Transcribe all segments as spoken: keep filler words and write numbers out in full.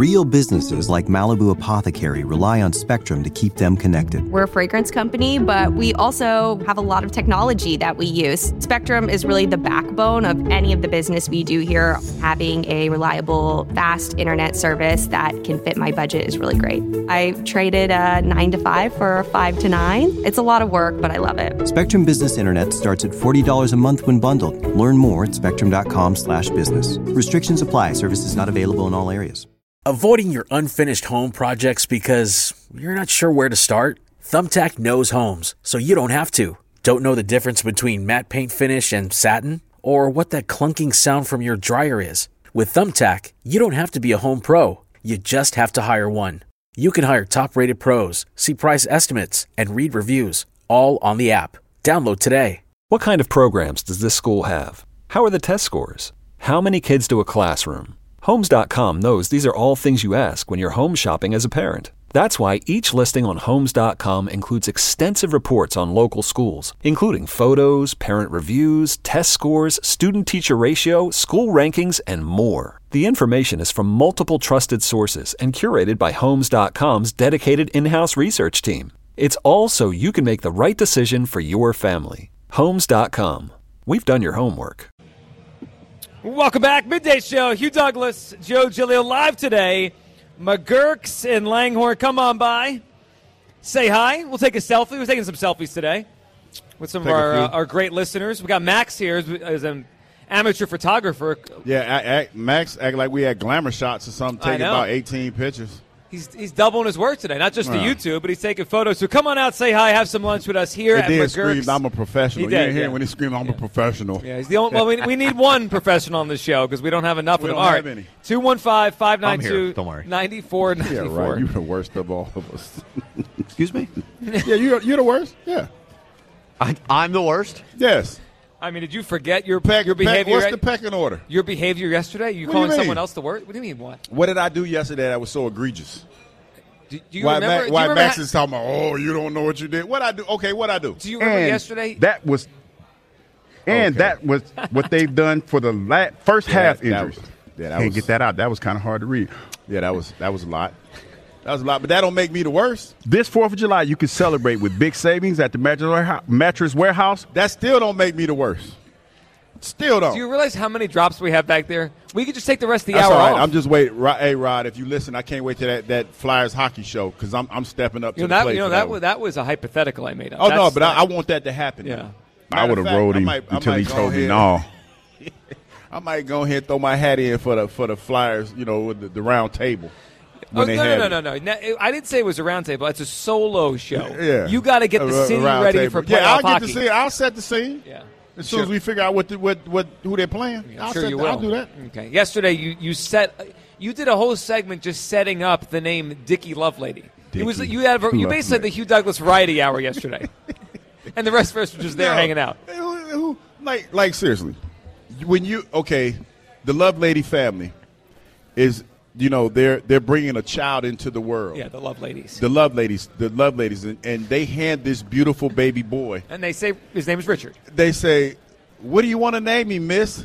Real businesses like Malibu Apothecary rely on Spectrum to keep them connected. We're a fragrance company, but we also have a lot of technology that we use. Spectrum is really the backbone of any of the business we do here. Having a reliable, fast internet service that can fit my budget is really great. I traded a nine to five for a five to nine. It's a lot of work, but I love it. Spectrum Business Internet starts at forty dollars a month when bundled. Learn more at spectrum.com slash business. Restrictions apply. Services not available in all areas. Avoiding your unfinished home projects because you're not sure where to start? Thumbtack knows homes, so you don't have to. Don't know the difference between matte paint finish and satin? Or what that clunking sound from your dryer is? With Thumbtack, you don't have to be a home pro. You just have to hire one. You can hire top-rated pros, see price estimates, and read reviews, all on the app. Download today. What kind of programs does this school have? How are the test scores? How many kids do a classroom? Homes dot com knows these are all things you ask when you're home shopping as a parent. That's why each listing on Homes dot com includes extensive reports on local schools, including photos, parent reviews, test scores, student-teacher ratio, school rankings, and more. The information is from multiple trusted sources and curated by Homes dot com's dedicated in-house research team. It's all so you can make the right decision for your family. Homes dot com. We've done your homework. Welcome back. Midday Show. Hugh Douglas, Joe Giglio live today. McGurk's in Langhorne. Come on by. Say hi. We'll take a selfie. We're taking some selfies today with some Take of our, uh, our great listeners. We got Max here as, as an amateur photographer. Yeah, act, act, Max act like we had glamour shots or something, taking about eighteen pictures. He's he's doubling his work today, not just Wow. to YouTube, but he's taking photos. So come on out, say hi, have some lunch with us here He at did McGurk's. scream, I'm a professional. He did, you didn't hear yeah. him when he screamed, I'm a professional. Yeah, he's the only. Well, we, we need one professional on this show because we don't have enough We of them. don't All have right, any. two one five, five nine I'm here. two, Don't worry. nine four nine four. Yeah, right. You're the worst of all of us. Excuse me? Yeah, you're, you're the worst? Yeah. I, I'm the worst? Yes. I mean, did you forget your Peck, your peck, behavior? what's the pecking order? Your behavior yesterday? You What do you calling mean? someone else the worst? What do you mean? What? What did I do yesterday that was so egregious? Do, do you why remember? Ma- do you why remember Max ha- is talking about, oh, you don't know what you did? What I do? Okay, what I do? Do you remember And yesterday? That was, and Okay. that was what they've done for the la- first Yeah, half that- that injuries. was- yeah, that Can't was- get that out. That was kind of hard to read. Yeah, that was that was a lot. That was a lot, but that don't make me the worst. This Fourth of July, you can celebrate with big savings at the Mattress Warehouse. Mattress Warehouse. That still don't make me the worst. Still don't. Do you realize how many drops we have back there? We could just take the rest of the That's hour all right. off. I'm just waiting. Rod, hey, Rod, if you listen, I can't wait to that, that Flyers hockey show because I'm I'm stepping up to you know the that. plate You know for that one. was that was a hypothetical I made up. Oh no, That's but I, not- I want that to happen. Yeah. I would have rolled him until he told me no. I might go ahead and throw my hat in for the for the Flyers, you know, with the, the round table. Oh, when they no, have no, it. no, no, no. No, I didn't say it was a round table. It's a solo show. Yeah, You got to get the A- a city round ready table. for playoff Yeah, I'll hockey. get the scene. I'll set the scene. Yeah. As soon Sure. as we figure out what the, what what who they're playing, Yeah, I'll sure set you the- will. I'll do that. Okay. Yesterday, you you set you did a whole segment just setting up the name Dickie Lovelady. It was Dickie you had you basically had the Hugh Douglas Variety Hour yesterday, and the rest of us were just there No. hanging out. Who- who- like like seriously, when you okay, the Lovelady family is you know they're they're bringing a child into the world. Yeah, the Loveladies. The Loveladies, the Loveladies, and, and they hand this beautiful baby boy. And they say his name is Richard. They say, "What do you want to name me, Miss?"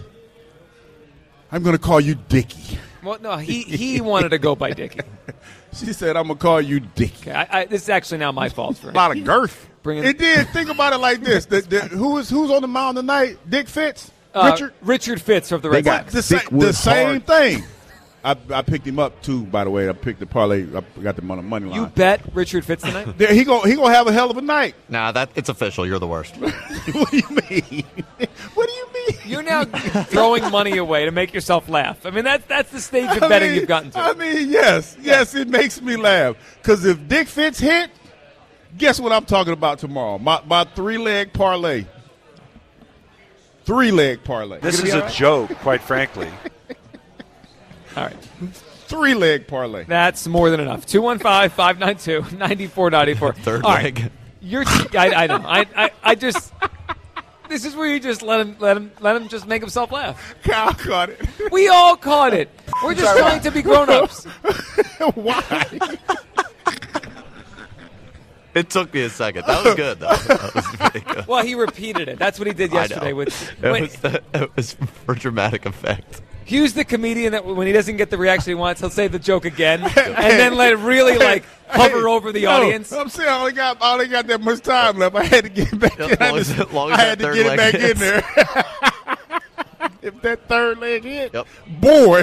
I'm going to call you Dickie. Well, no, he he wanted to go by Dickie. She said, "I'm going to call you Dickie." Okay, I, I, this is actually now my fault for A lot of girth. bringing It did. Think about it like this: the, the, who is who's on the mound tonight? Dick Fitz, uh, Richard. Richard Fitz of the They Red got Sox. The, sa- thick wood the same hard. thing. I, I picked him up too. By the way, I picked the parlay. I got the money money line. You bet Richard Fitz tonight. There, he gonna he gonna have a hell of a night. Nah, that it's official. You're the worst. What do you mean? What do you mean? You're now throwing money away to make yourself laugh. I mean, that's that's the stage of I betting mean- you've gotten to. I mean, yes, yes, it makes me laugh because if Dick Fitz hit, guess what I'm talking about tomorrow? My my three leg parlay. Three leg parlay. This is a joke, quite frankly. All right. Three leg parlay. That's more than enough. two one five, five nine two, nine four nine four. Third All leg. right. You're, I, I know. I, I, I just. This is where you just let him, let him, let him just make himself laugh. Kyle caught it. We all caught it. We're just trying to be grown-ups. Why? It took me a second. That was good, though. That was pretty good. Well, he repeated it. That's what he did I yesterday know. with. It wait, was, it was for dramatic effect. Hugh's the comedian that when he doesn't get the reaction he wants, he'll say the joke again and then let it really like hover Hey, over the no, audience. I'm saying I only got I only got that much time left. I had to get back. Yep, in. I, long as- just- long as I that had to third get it leg back in hits. there. If that third leg hit, Yep. boy.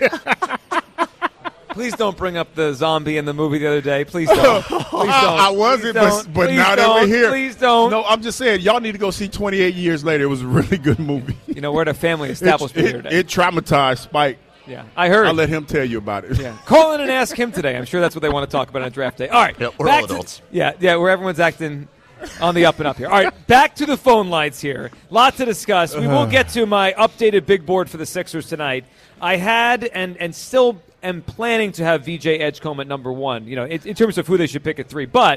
Please don't bring up the zombie in the movie the other day. Please don't. Please don't. I, I wasn't, Please but, don't. but Please not don't. over here. Please don't. No, I'm just saying, y'all need to go see twenty-eight Years Later. It was a really good movie. You know, we're at a family It, establishment here it, today. it traumatized Spike. Yeah, I heard. I'll let him tell you about it. Yeah. Call in and ask him today. I'm sure that's what they want to talk about on draft day. All right. Yep, we're back all to- adults. yeah, yeah, where everyone's acting on the up and up here. All right, back to the phone lines here. Lot to discuss. We will get to my updated big board for the Sixers tonight. I had and and still am planning to have V J Edgecombe at number one, you know, in, in terms of who they should pick at three. But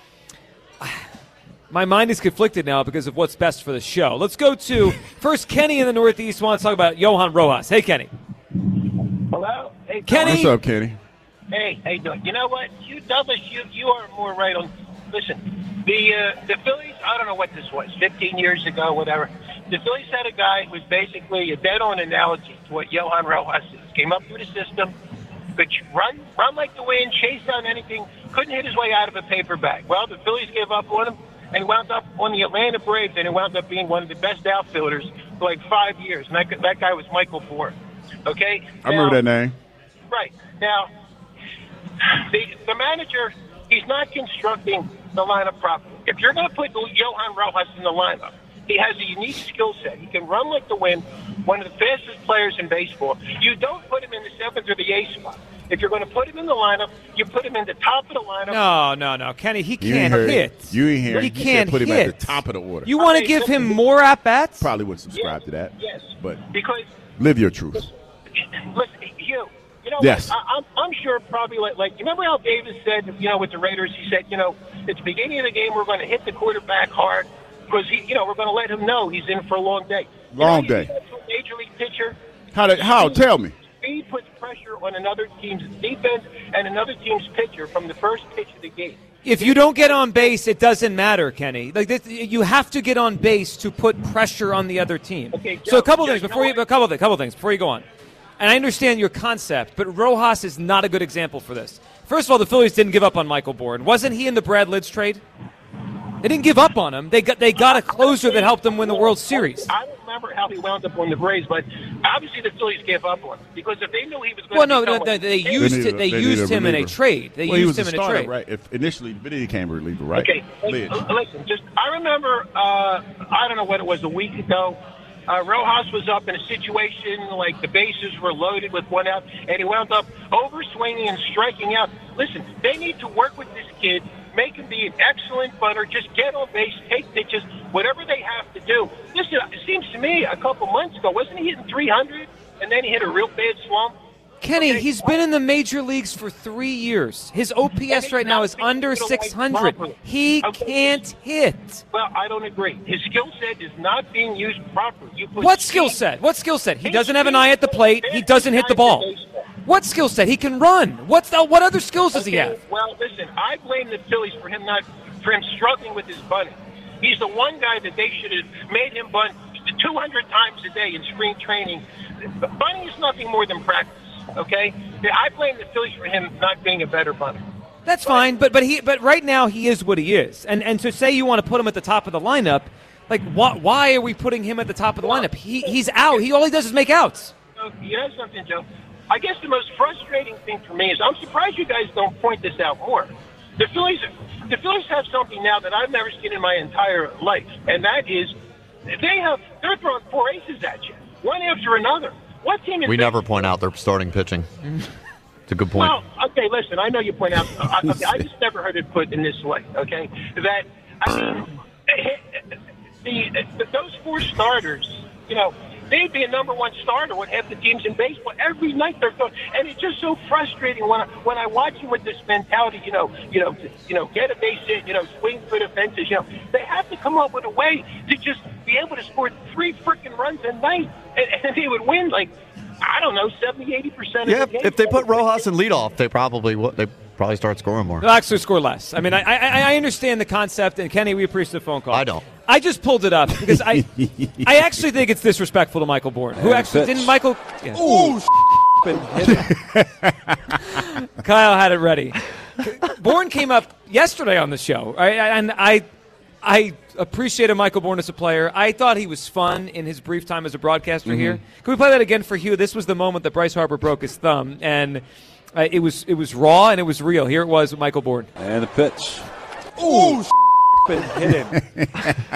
my mind is conflicted now because of what's best for the show. Let's go to first Kenny in the Northeast wants to talk about Johan Rojas. Hey, Kenny. Hello? Hey, Kenny. What's up, Kenny? Hey, how you doing? You know what? You Douglas, you you are more right on. Listen, the uh, the Phillies. I don't know what this was. Fifteen years ago, whatever. The Phillies had a guy who was basically a dead-on analogy to what Johan Rojas is. Came up through the system, could run run like the wind, chase down anything. Couldn't hit his way out of a paper bag. Well, the Phillies gave up on him, and he wound up on the Atlanta Braves, and he wound up being one of the best outfielders for like five years. And that that guy was Michael Bourne. Okay. I remember that name. Right. Now, the, the manager, he's not constructing the lineup properly. If you're going to put Johan Rojas in the lineup, he has a unique skill set. He can run like the wind, one of the fastest players in baseball. You don't put him in the seventh or the eighth spot. If you're going to put him in the lineup, you put him in the top of the lineup. No, no, no. Kenny, he You ain't can't heard- hit. You ain't hear. He You said can't put him hit. at the top of the order. You want to Okay, give so- him more at-bats? Probably would subscribe Yes, to that. Yes. But Because, live your truth. listen, Hugh, you know Yes. what? I, I'm, I'm sure probably like, like, you remember how Davis said, you know, with the Raiders, he said, you know, at the beginning of the game, we're going to hit the quarterback hard because, he, you know, we're going to let him know he's in for a long day. You Long know, you day. do that to a major league pitcher. How? Did, how? Tell me. Speed puts pressure on another team's defense and another team's pitcher from the first pitch of the game. If you don't get on base, it doesn't matter, Kenny. Like this, you have to get on base to put pressure on the other team. Okay, so a Joe, couple Joe, things you before know you, what? a couple things, couple things before you go on. And I understand your concept, but Rojas is not a good example for this. First of all, the Phillies didn't give up on Michael Bourne. Wasn't he in the Brad Lidge trade? They didn't give up on him. They got they got a closer that helped them win the World Series. I don't remember how he wound up on the Braves, but obviously the Phillies gave up on him because if they knew he was going Well, to no, become they, a- they used needed it. a- They they used needed a him in a reliever. trade. They Well, he used was him a in a starter, trade. right? If initially, but then he became a reliever, right? Okay, Lidge. uh, listen, just I remember, uh, I don't know what it was, a week ago, uh, Rojas was up in a situation like the bases were loaded with one out, and he wound up overswinging and striking out. Listen, they need to work with this kid, make him be an excellent bunter, just get on base, take pitches, whatever they have to do. Listen, it seems to me a couple months ago, wasn't he hitting three hundred, and then he hit a real bad slump? Kenny, Okay. he's been in the major leagues for three years. His O P S right now is under six hundred. He can't hit. Well, I don't agree. His skill set is not being used properly. You put What skill speed- set? What skill set? He doesn't have an eye at the plate. He doesn't hit the ball. What skill set? He can run. What's the, what other skills does he Okay, have? Well, listen, I blame the Phillies for him not for him struggling with his bunting. He's the one guy that they should have made him bunt two hundred times a day in spring training. Bunting is nothing more than practice. Okay, I blame the Phillies for him not being a better bunter. That's fine, but but he but right now he is what he is. And and to say you want to put him at the top of the lineup, like why why are we putting him at the top of the lineup? He he's out. He all he does is make outs. So, you know something, Joe? I guess the most frustrating thing for me is I'm surprised you guys don't point this out more. The Phillies, the Phillies have something now that I've never seen in my entire life, and that is they have they're throwing four aces at you, one after another. What team is We that? never point out their starting pitching. It's a good point. Well, okay, listen, I know you point out. I, okay, I just never heard it put in this way. Okay, that I mean, the, the those four starters, you know, they'd be a number one starter with half the teams in baseball every night. They're throwing, and it's just so frustrating when I, when I watch them with this mentality. You know, you know, to, you know, get a base hit. You know, swing for the fences. You know, they have to come up with a way to just be able to score three freaking runs a night, and, and they would win like. I don't know, seventy, eighty percent of Yeah, the game. if they put Rojas in leadoff, they probably would. They probably start scoring more. They'll actually score less. I mean, I, I I understand the concept, and Kenny, we appreciate the phone call. I don't. I just pulled it up because I I actually think it's disrespectful to Michael Bourne, who actually didn't Michael. Yeah. Ooh, Kyle had it ready. Bourne came up yesterday on the show, right? and I I appreciated Michael Bourne as a player. I thought he was fun in his brief time as a broadcaster mm-hmm. here. Can we play that again for Hugh? This was the moment that Bryce Harper broke his thumb, and uh, it was it was raw and it was real. Here it was with Michael Bourne. And the pitch. Ooh, hit him.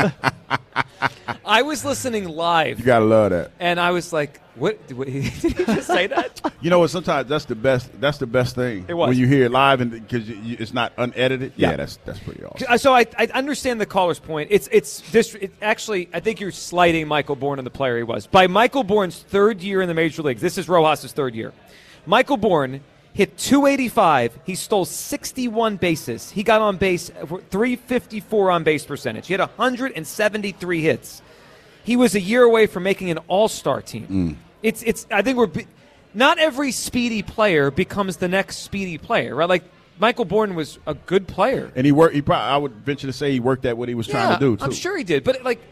I was listening live. You gotta love that. And I was like, "What? Did he just say that?" You know what? Sometimes that's the best. That's the best thing. It was. When you hear it live and because it's not unedited. Yeah. yeah, that's that's pretty awesome. So I, I understand the caller's point. It's it's this. It, actually, I think you're slighting Michael Bourne and the player he was. By Michael Bourne's third year in the major leagues, this is Rojas' third year. Michael Bourne hit two eighty-five. He stole sixty-one bases. He got on base for three fifty-four on base percentage. He had one hundred seventy-three hits. He was a year away from making an all-star team. Mm. It's it's. I think we're be, not every speedy player becomes the next speedy player, right? Like Michael Bourne was a good player, and he worked. He probably, I would venture to say, he worked at what he was yeah, trying to do. Too. I'm sure he did, but like.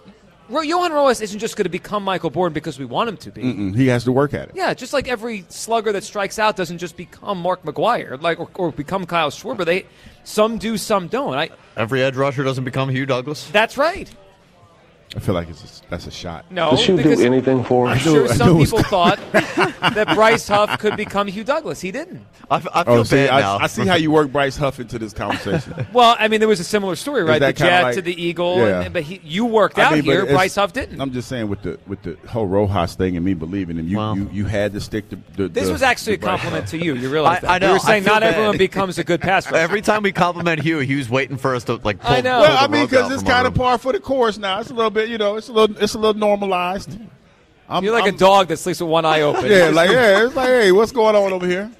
Johan Rojas isn't just going to become Michael Bourne because we want him to be. Mm-mm, he has to work at it. Yeah, just like every slugger that strikes out doesn't just become Mark McGwire, like or, or become Kyle Schwarber. They some do, some don't. I, every edge rusher doesn't become Hugh Douglas. That's right. I feel like it's a, that's a shot. No, does Hugh do anything for I'm us? sure I knew, some I people thought that Bryce Huff could become Hugh Douglas. He didn't. I, f- I feel oh, see, bad I, now. I see how you work Bryce Huff into this conversation. Well, I mean, there was a similar story, right? The that kinda Jet like- to the Eagle, yeah. and, but he, you worked I out mean, but here. it's- Bryce Huff didn't. I'm just saying with the with the whole Rojas thing and me believing him, you Wow. you, you had to stick to the. This the, was actually a the Bryce compliment Huff. to you. You realize I- that? I know, You were I saying feel not bad. everyone becomes a good pass rusher. Every time we compliment Hugh, Hugh's waiting for us to like. Pull, I know. pull Well, the I mean, rug because out it's from our kind of room. par for the course now. It's a little bit, you know, it's a little, it's a little normalized. I'm, You're like I'm, a dog that sleeps with one eye open. Yeah, like yeah, it's like hey, what's going on over here?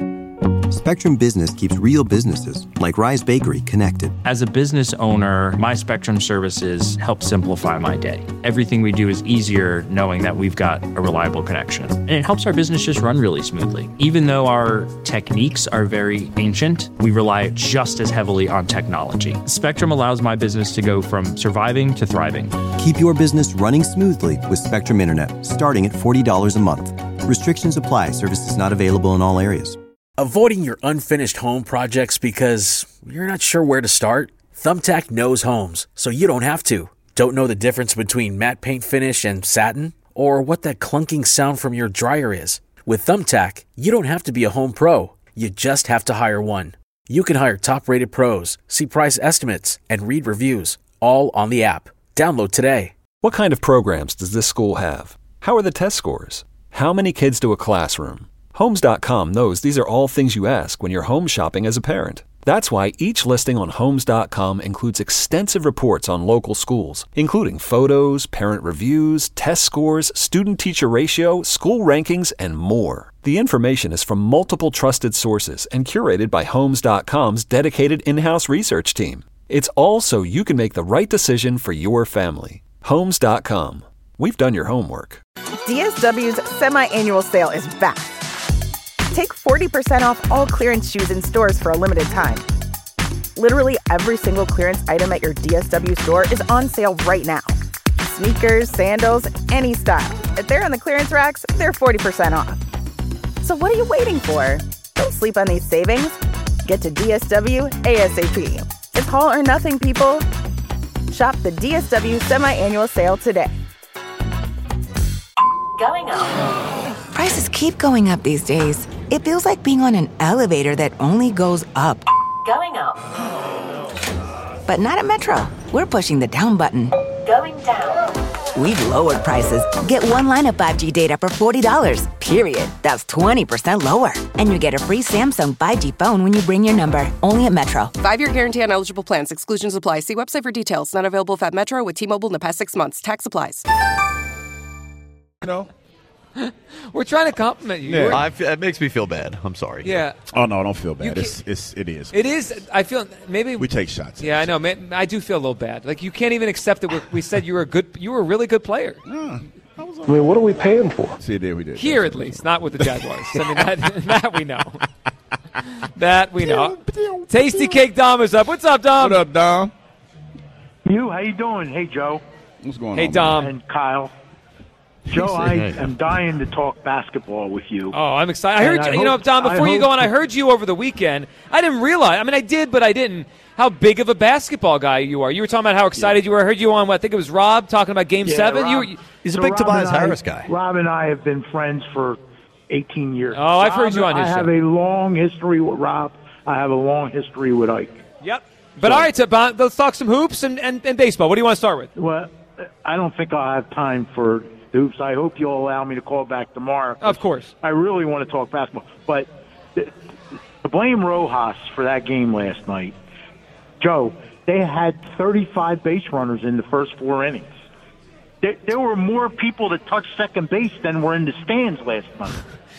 Spectrum Business keeps real businesses, like Rise Bakery, connected. As a business owner, my Spectrum services help simplify my day. Everything we do is easier knowing that we've got a reliable connection. And it helps our business just run really smoothly. Even though our techniques are very ancient, we rely just as heavily on technology. Spectrum allows my business to go from surviving to thriving. Keep your business running smoothly with Spectrum Internet, starting at forty dollars a month. Restrictions apply. Services not available in all areas. Avoiding your unfinished home projects because you're not sure where to start? Thumbtack knows homes, so you don't have to. Don't know the difference between matte paint finish and satin? Or what that clunking sound from your dryer is? With Thumbtack, you don't have to be a home pro. You just have to hire one. You can hire top-rated pros, see price estimates, and read reviews, all on the app. Download today. What kind of programs does this school have? How are the test scores? How many kids do a classroom? Homes dot com knows these are all things you ask when you're home shopping as a parent. That's why each listing on Homes dot com includes extensive reports on local schools, including photos, parent reviews, test scores, student-teacher ratio, school rankings, and more. The information is from multiple trusted sources and curated by Homes dot com's dedicated in-house research team. It's all so you can make the right decision for your family. Homes dot com. We've done your homework. D S W's semi-annual sale is back. Take forty percent off all clearance shoes in stores for a limited time. Literally every single clearance item at your D S W store is on sale right now. Sneakers, sandals, any style. If they're on the clearance racks, they're forty percent off. So what are you waiting for? Don't sleep on these savings. Get to D S W ASAP. It's all or nothing, people. Shop the D S W semi-annual sale today. Going up. Prices keep going up these days. It feels like being on an elevator that only goes up. Going up. But not at Metro. We're pushing the down button. Going down. We've lowered prices. Get one line of five G data for forty dollars, period. That's twenty percent lower. And you get a free Samsung five G phone when you bring your number. Only at Metro. Five-year guarantee on eligible plans. Exclusions apply. See website for details. Not available if at Metro with T-Mobile in the past six months. Tax applies. You know, we're trying to compliment you. Yeah. I f- it makes me feel bad. I'm sorry. Yeah. Oh no, don't feel You bad. It's, it's it is. It is. I feel maybe we take shots. Yeah, I know. May- I do feel a little bad. Like you can't even accept that we're, we said you were a good. You were a really good player. Yeah. I mean, what are we paying for? See, there we did. Here, at least, not with the Jaguars. I mean, that, that we know. That we know. Tasty Cake Dom is up. What's up, Dom? What up, Dom? You, how you doing? Hey, Joe. What's going Hey, on? Dom. And Kyle. Joe, I am dying to talk basketball with you. Oh, I'm excited. I heard And you, I you know, hope- Dom, before I you go hope on, I to- heard you over the weekend. I didn't realize, I mean, I did, but I didn't, how big of a basketball guy you are. You were talking about how excited you were. I heard you on, what, I think it was Rob, talking about Game Yeah, seven. Rob- you, you, so Rob and I- Rob and I have been friends for eighteen years. Oh, I've heard Rob, you on his I have show. a long history with Rob. I have a long history with Ike. Yep. But all right, so Bon, let's talk some hoops and, and, and baseball. What do you want to start with? Well, I don't think I'll have time for the hoops. I hope you'll allow me to call back tomorrow. Of course. I really want to talk basketball. But to blame Rojas for that game last night, Joe, they had thirty-five base runners in the first four innings. There, there were more people that touched second base than were in the stands last night.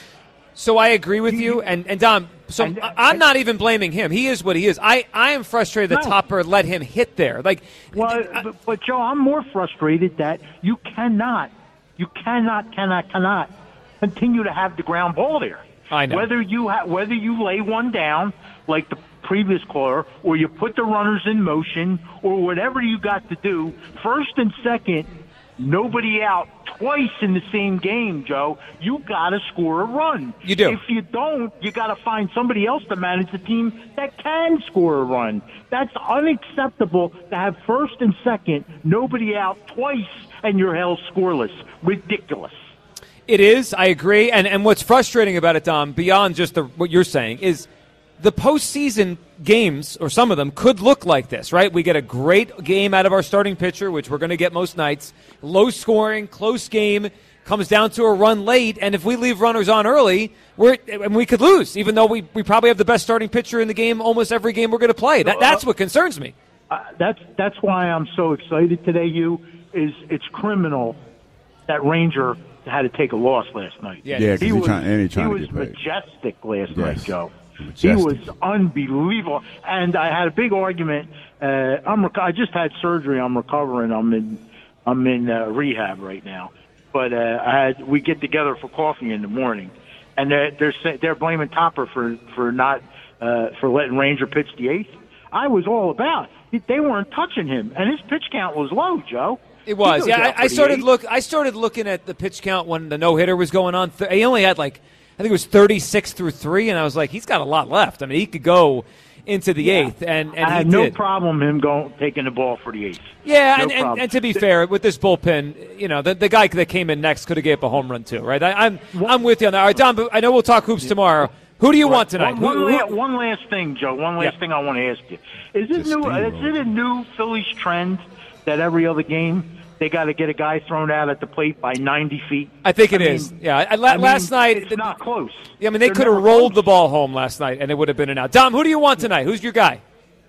So I agree with you, and, and Dom, so I- I'm not even blaming him. He is what he is. I, I am frustrated that No. Topper let him hit there. Like, Well, but, but Joe, I'm more frustrated that you cannot, you cannot, cannot, cannot continue to have the ground ball there. I know. Whether you ha- whether you lay one down like the previous caller, or you put the runners in motion, or whatever you got to do, first and second, nobody out twice in the same game, Joe. You got to score a run. You do. If you don't, you got to find somebody else to manage the team that can score a run. That's unacceptable to have first and second, nobody out twice, and you're held scoreless. Ridiculous. It is. I agree. And and what's frustrating about it, Dom, beyond just the, what you're saying, is the postseason games, or some of them, could look like this, right? We get a great game out of our starting pitcher, which we're going to get most nights. Low scoring, close game, comes down to a run late, and if we leave runners on early, we're and we could lose, even though we, we probably have the best starting pitcher in the game almost every game we're going to play. That, that's what concerns me. Uh, that's that's why I'm so excited today. You is it's criminal that Ranger had to take a loss last night. Yeah, because he he's was, trying, and he's trying he to was get paid. majestic last Yes. night, Joe. Majestic. He was unbelievable, and I had a big argument. Uh, I'm rec- I just had surgery. I'm recovering. I'm in I'm in uh, rehab right now. But uh, I had we get together for coffee in the morning, and they're they're sa- they're blaming Topper for for not uh, for letting Ranger pitch the eighth. I was all about it. They weren't touching him, and his pitch count was low, Joe. It was. He Yeah, goes out I, I for the started eighth. look. I started looking at the pitch count when the no hitter was going on. Th- he only had like I think it was thirty-six through three, and I was like, he's got a lot left. I mean, he could go into the Yeah. eighth, and and I had he no did. problem him going taking the ball for the eighth. Yeah, No and, and, problem. and to be fair, with this bullpen, you know, the, the guy that came in next could have gave up a home run too, right? I, I'm I'm with you on that. All right, Don, but I know we'll talk hoops tomorrow. Who do you want tonight? One, one, Who- la- who- one last thing, Joe. One last Yeah. thing I want to ask you: Is it new? Is it a new Phillies trend that every other game they got to get a guy thrown out at the plate by ninety feet? I think it I is. mean- yeah, I, la- I mean, last night. it's not close. Yeah, I mean, they They're could have never rolled the ball home last night, and it would have been an out. Dom, who do you want tonight? Who's your guy?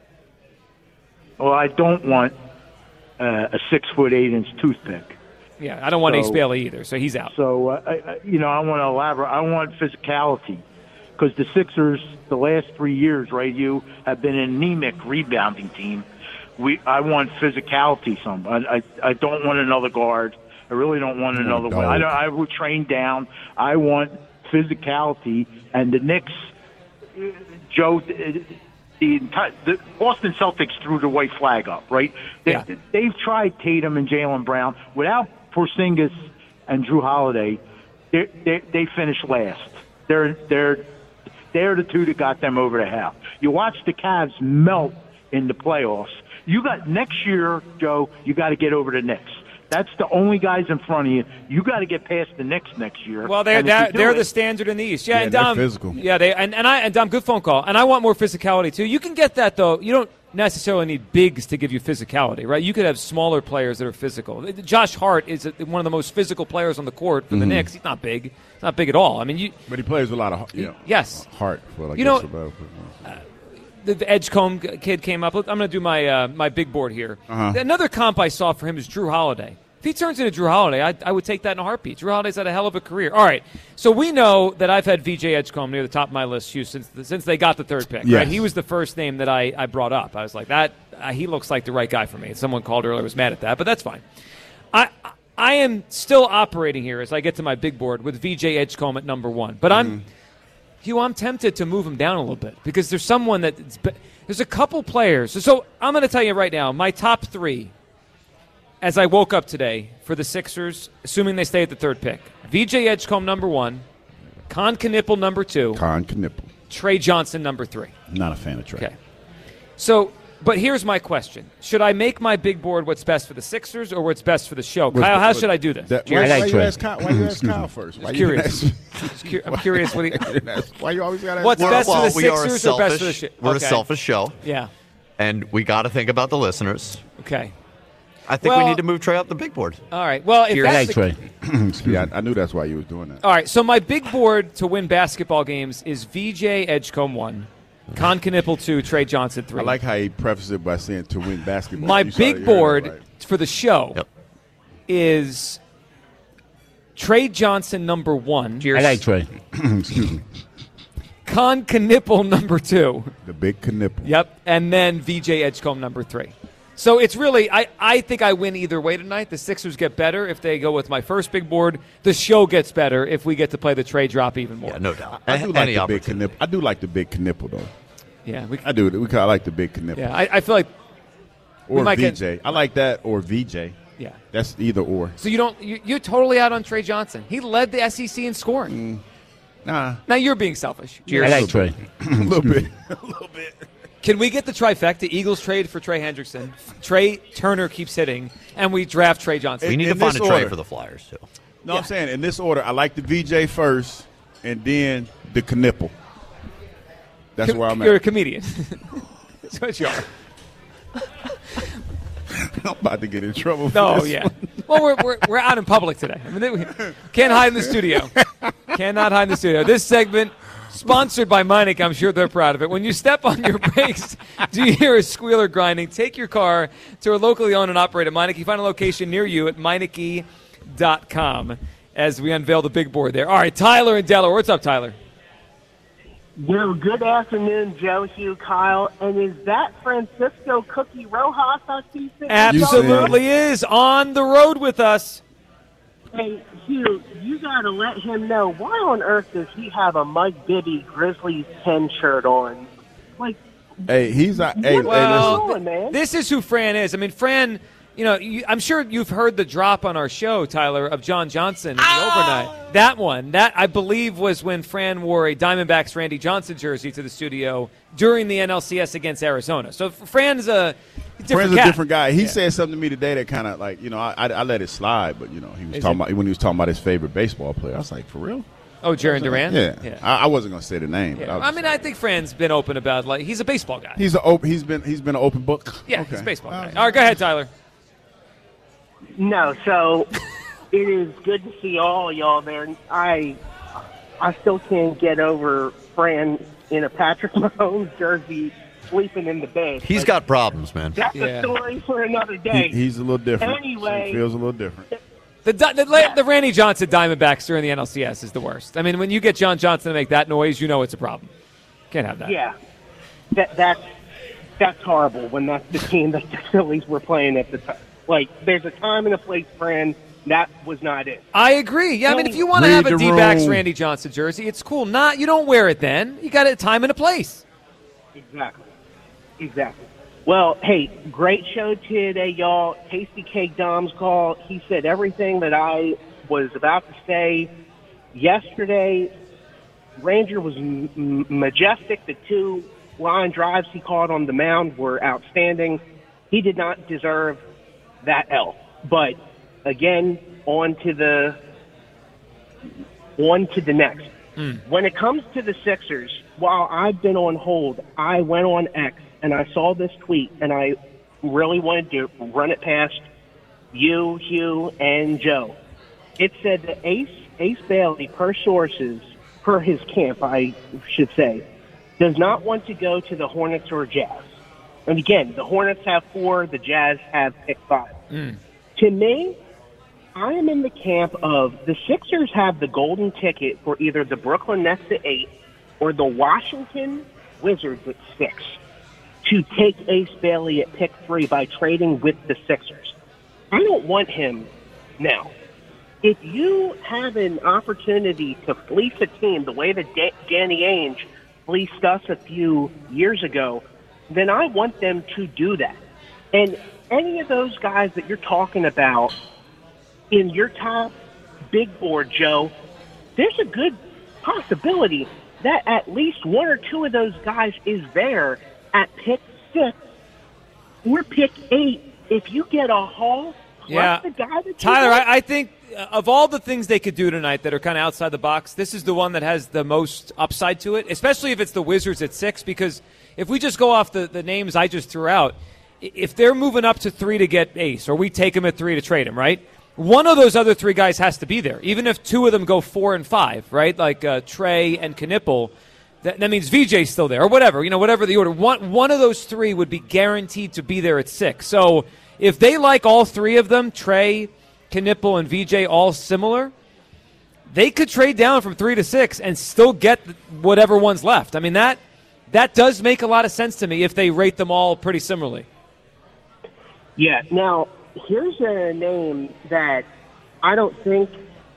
Well, I don't want uh, a six foot eight inch toothpick. Yeah, I don't want So- Ace Bailey either, so he's out. So, uh, I, I- you know, I want to elaborate. I want physicality because the Sixers, the last three years, right, you have been an anemic rebounding team. We, I want physicality. Some, I, I, I don't want another guard. I really don't want You another want a one. I, dog. don't, I will train down. I want physicality, and the Knicks, uh, Joe. The, the, entire, the Boston Celtics threw the white flag up, right? They, Yeah. They've tried Tatum and Jaylen Brown without Porzingis and Drew Holiday. They they they finished last. They're they're they're the two that got them over the half. You watch the Cavs melt in the playoffs. You got next year, Joe. You got to get over the Knicks. That's the only guys in front of you. You got to get past the Knicks next year. Well, they're And if you they're, do they're it- the standard in the East. Yeah, Yeah, and they're Dom, physical. Yeah, they and, and I and Dom, good phone call. And I want more physicality too. You can get that though. You don't necessarily need bigs to give you physicality, right? You could have smaller players that are physical. Josh Hart is one of the most physical players on the court for the Mhm. Knicks. He's not big. He's not big at all. I mean, you But he plays with a lot of you know, Yes. heart. For, like, You know- extra bad- the, the Edgecombe g- kid came up. I'm going to do my uh, my big board here. Uh-huh. Another comp I saw for him is Drew Holiday. If he turns into Drew Holiday, I, I would take that in a heartbeat. Drew Holiday's had a hell of a career. All right, so we know that I've had V J Edgecombe near the top of my list, Hugh, since since they got the third pick. Yes. Right? He was the first name that I, I brought up. I was like, that uh, he looks like the right guy for me. Someone called earlier, was mad at that, but that's fine. I I am still operating here as I get to my big board with V J Edgecombe at number one, but I'm. Hugh, I'm tempted to move him down a little bit because there's someone that it's, there's a couple players. So I'm going to tell you right now, my top three, as I woke up today for the Sixers, assuming they stay at the third pick: V J Edgecombe number one, Con Knippel number two, Con Knippel, Trey Johnson number three. Not a fan of Trey. Okay. So, but here's my question: should I make my big board what's best for the Sixers or what's best for the show? What's Kyle, the, how what, should I do this? That, why, why, you ask Kyle, why you ask Kyle first? Why Just you curious. ask- Cu- I'm curious what he. Why you always got to ask? What's We're- best well, for the we are a Sixers or best for the selfish- show? We're Okay. a selfish show. Yeah. And we got to think about the listeners. Okay. I think Well- we need to move Trey up the big board. All right. Well, if that's the, yeah, I, I knew that's why you was doing that. all right. So my big board to win basketball games is V J Edgecombe one, Con Knippel two, Trey Johnson three. I like how he prefaced it by saying to win basketball. My You saw- big you heard board that right. for the show Yep. is Trey Johnson number one. I like Trey. Excuse me. Con Knippel number two. The big Knippel. Yep. And then V J Edgecombe number three. So it's really, I, I think I win either way tonight. The Sixers get better if they go with my first big board. The show gets better if we get to play the Trey drop even more. Yeah, no doubt. I do like Any the big Knippel. I do like the big Knippel though. Yeah, we, I do. We kind of like the big Knippel. yeah. I, I feel like we Or might V get- J. I like that or V J. Yeah. That's either or. So you don't, you, you're totally out on Trey Johnson. He led the S E C in scoring. Nah. Now you're being selfish. I like Trey. A little bit. A little bit. Can we get the trifecta? Eagles trade for Trey Hendrickson. Trey Turner keeps hitting, and we draft Trey Johnson. We need in to find this a trade order. for the Flyers, too. No, Yeah. I'm saying in this order, I like the V J first, and then the Knippel. That's Com- where I'm You're a at. comedian. That's what you are. I'm about to get in trouble. For No, this yeah. one. Well, we're, we're we're out in public today. I mean, we can't hide in the studio. Cannot hide in the studio. This segment sponsored by Meineke. I'm sure they're proud of it. When you step on your brakes, do you hear a squealer grinding? Take your car to a locally owned and operated Meineke. Find a location near you at Meineke dot com as we unveil the big board there. All right, Tyler and Delaware. What's up, Tyler? Yo, good afternoon, Joe, Hugh, Kyle. And is that Francisco Cookie Rojas I see sitting Absolutely is on the road with us. Hey, Hugh, you got to let him know, why on earth does he have a Mike Bibby Grizzlies ten shirt on? Like, Hey, he's not. Hey, hey, Well, listen. man. this is who Fran is. I mean, Fran, you know, you, I'm sure you've heard the drop on our show, Tyler, of John Johnson in the overnight. That one, that I believe was when Fran wore a Diamondbacks Randy Johnson jersey to the studio during the N L C S against Arizona. So Fran's a different Fran's a cat. different guy. He Yeah. said something to me today that kind of like, you know, I, I, I let it slide, but you know, he was Is talking it- about when he was talking about his favorite baseball player. I was like, for real? Oh, Jaron Duran? Yeah, Yeah. I, I wasn't gonna say the name. But Yeah. I, was I mean, I think Fran's been open about, like, he's a baseball guy. he's a open. He's been he's been an open book. Yeah, Okay. he's a baseball guy. All right, go ahead, Tyler. No, so it is good to see all of y'all there. I I still can't get over Fran in a Patrick Mahomes jersey sleeping in the bed. He's Like, got problems, man. That's Yeah. a story for another He, day. he's a little different. Anyway. he feels a little different. The, the, the Randy Johnson Diamondbacks during the N L C S is the worst. I mean, when you get John Johnson to make that noise, you know it's a problem. Can't have that. Yeah, that that's that's horrible when that's the team that the Phillies were playing at the time. Like, there's a time and a place, Fran. That was not it. I agree. Yeah, I mean, if you want to Read have a the D-backs room. Randy Johnson jersey, it's cool. Not you don't wear it then. You got a time and a place. Exactly. Exactly. Well, hey, great show today, y'all. Tasty Cake Dom's call. He said everything that I was about to say yesterday. Ranger was m- m- majestic. The two line drives he caught on the mound were outstanding. He did not deserve that L. But again, on to the on to the next. When it comes to the Sixers, while I've been on hold, I went on X and I saw this tweet, and I really wanted to run it past you, Hugh, and Joe. It said that Ace Ace Bailey, per sources, per his camp, I should say, does not want to go to the Hornets or Jazz. And again, the Hornets have four, the Jazz have pick five. To me, I am in the camp of the Sixers have the golden ticket for either the Brooklyn Nets at eight or the Washington Wizards at six to take Ace Bailey at pick three by trading with the Sixers. I don't want him now. if you have an opportunity to fleece a team the way that Da- Danny Ainge fleeced us a few years ago, then I want them to do that. And any of those guys that you're talking about in your top big board, Joe, there's a good possibility that at least one or two of those guys is there at pick six or pick eight. If you get a haul, plus Yeah. the guy that you Tyler, want, I, I think uh, of all the things they could do tonight that are kind of outside the box, this is the one that has the most upside to it, especially if it's the Wizards at six, because if we just go off the, the names I just threw out, i- if they're moving up to three to get Ace, or we take him at three to trade him, right? One of those other three guys has to be there, even if two of them go four and five, right? Like uh, Trey and Knipple. That, that means V J's still there, or whatever, you know, whatever the order. One, one of those three would be guaranteed to be there at six. So if they like all three of them, Trey, Knipple, and V J, all similar, they could trade down from three to six and still get whatever one's left. I mean, that that does make a lot of sense to me if they rate them all pretty similarly. Yeah. Now, here's a name that I don't think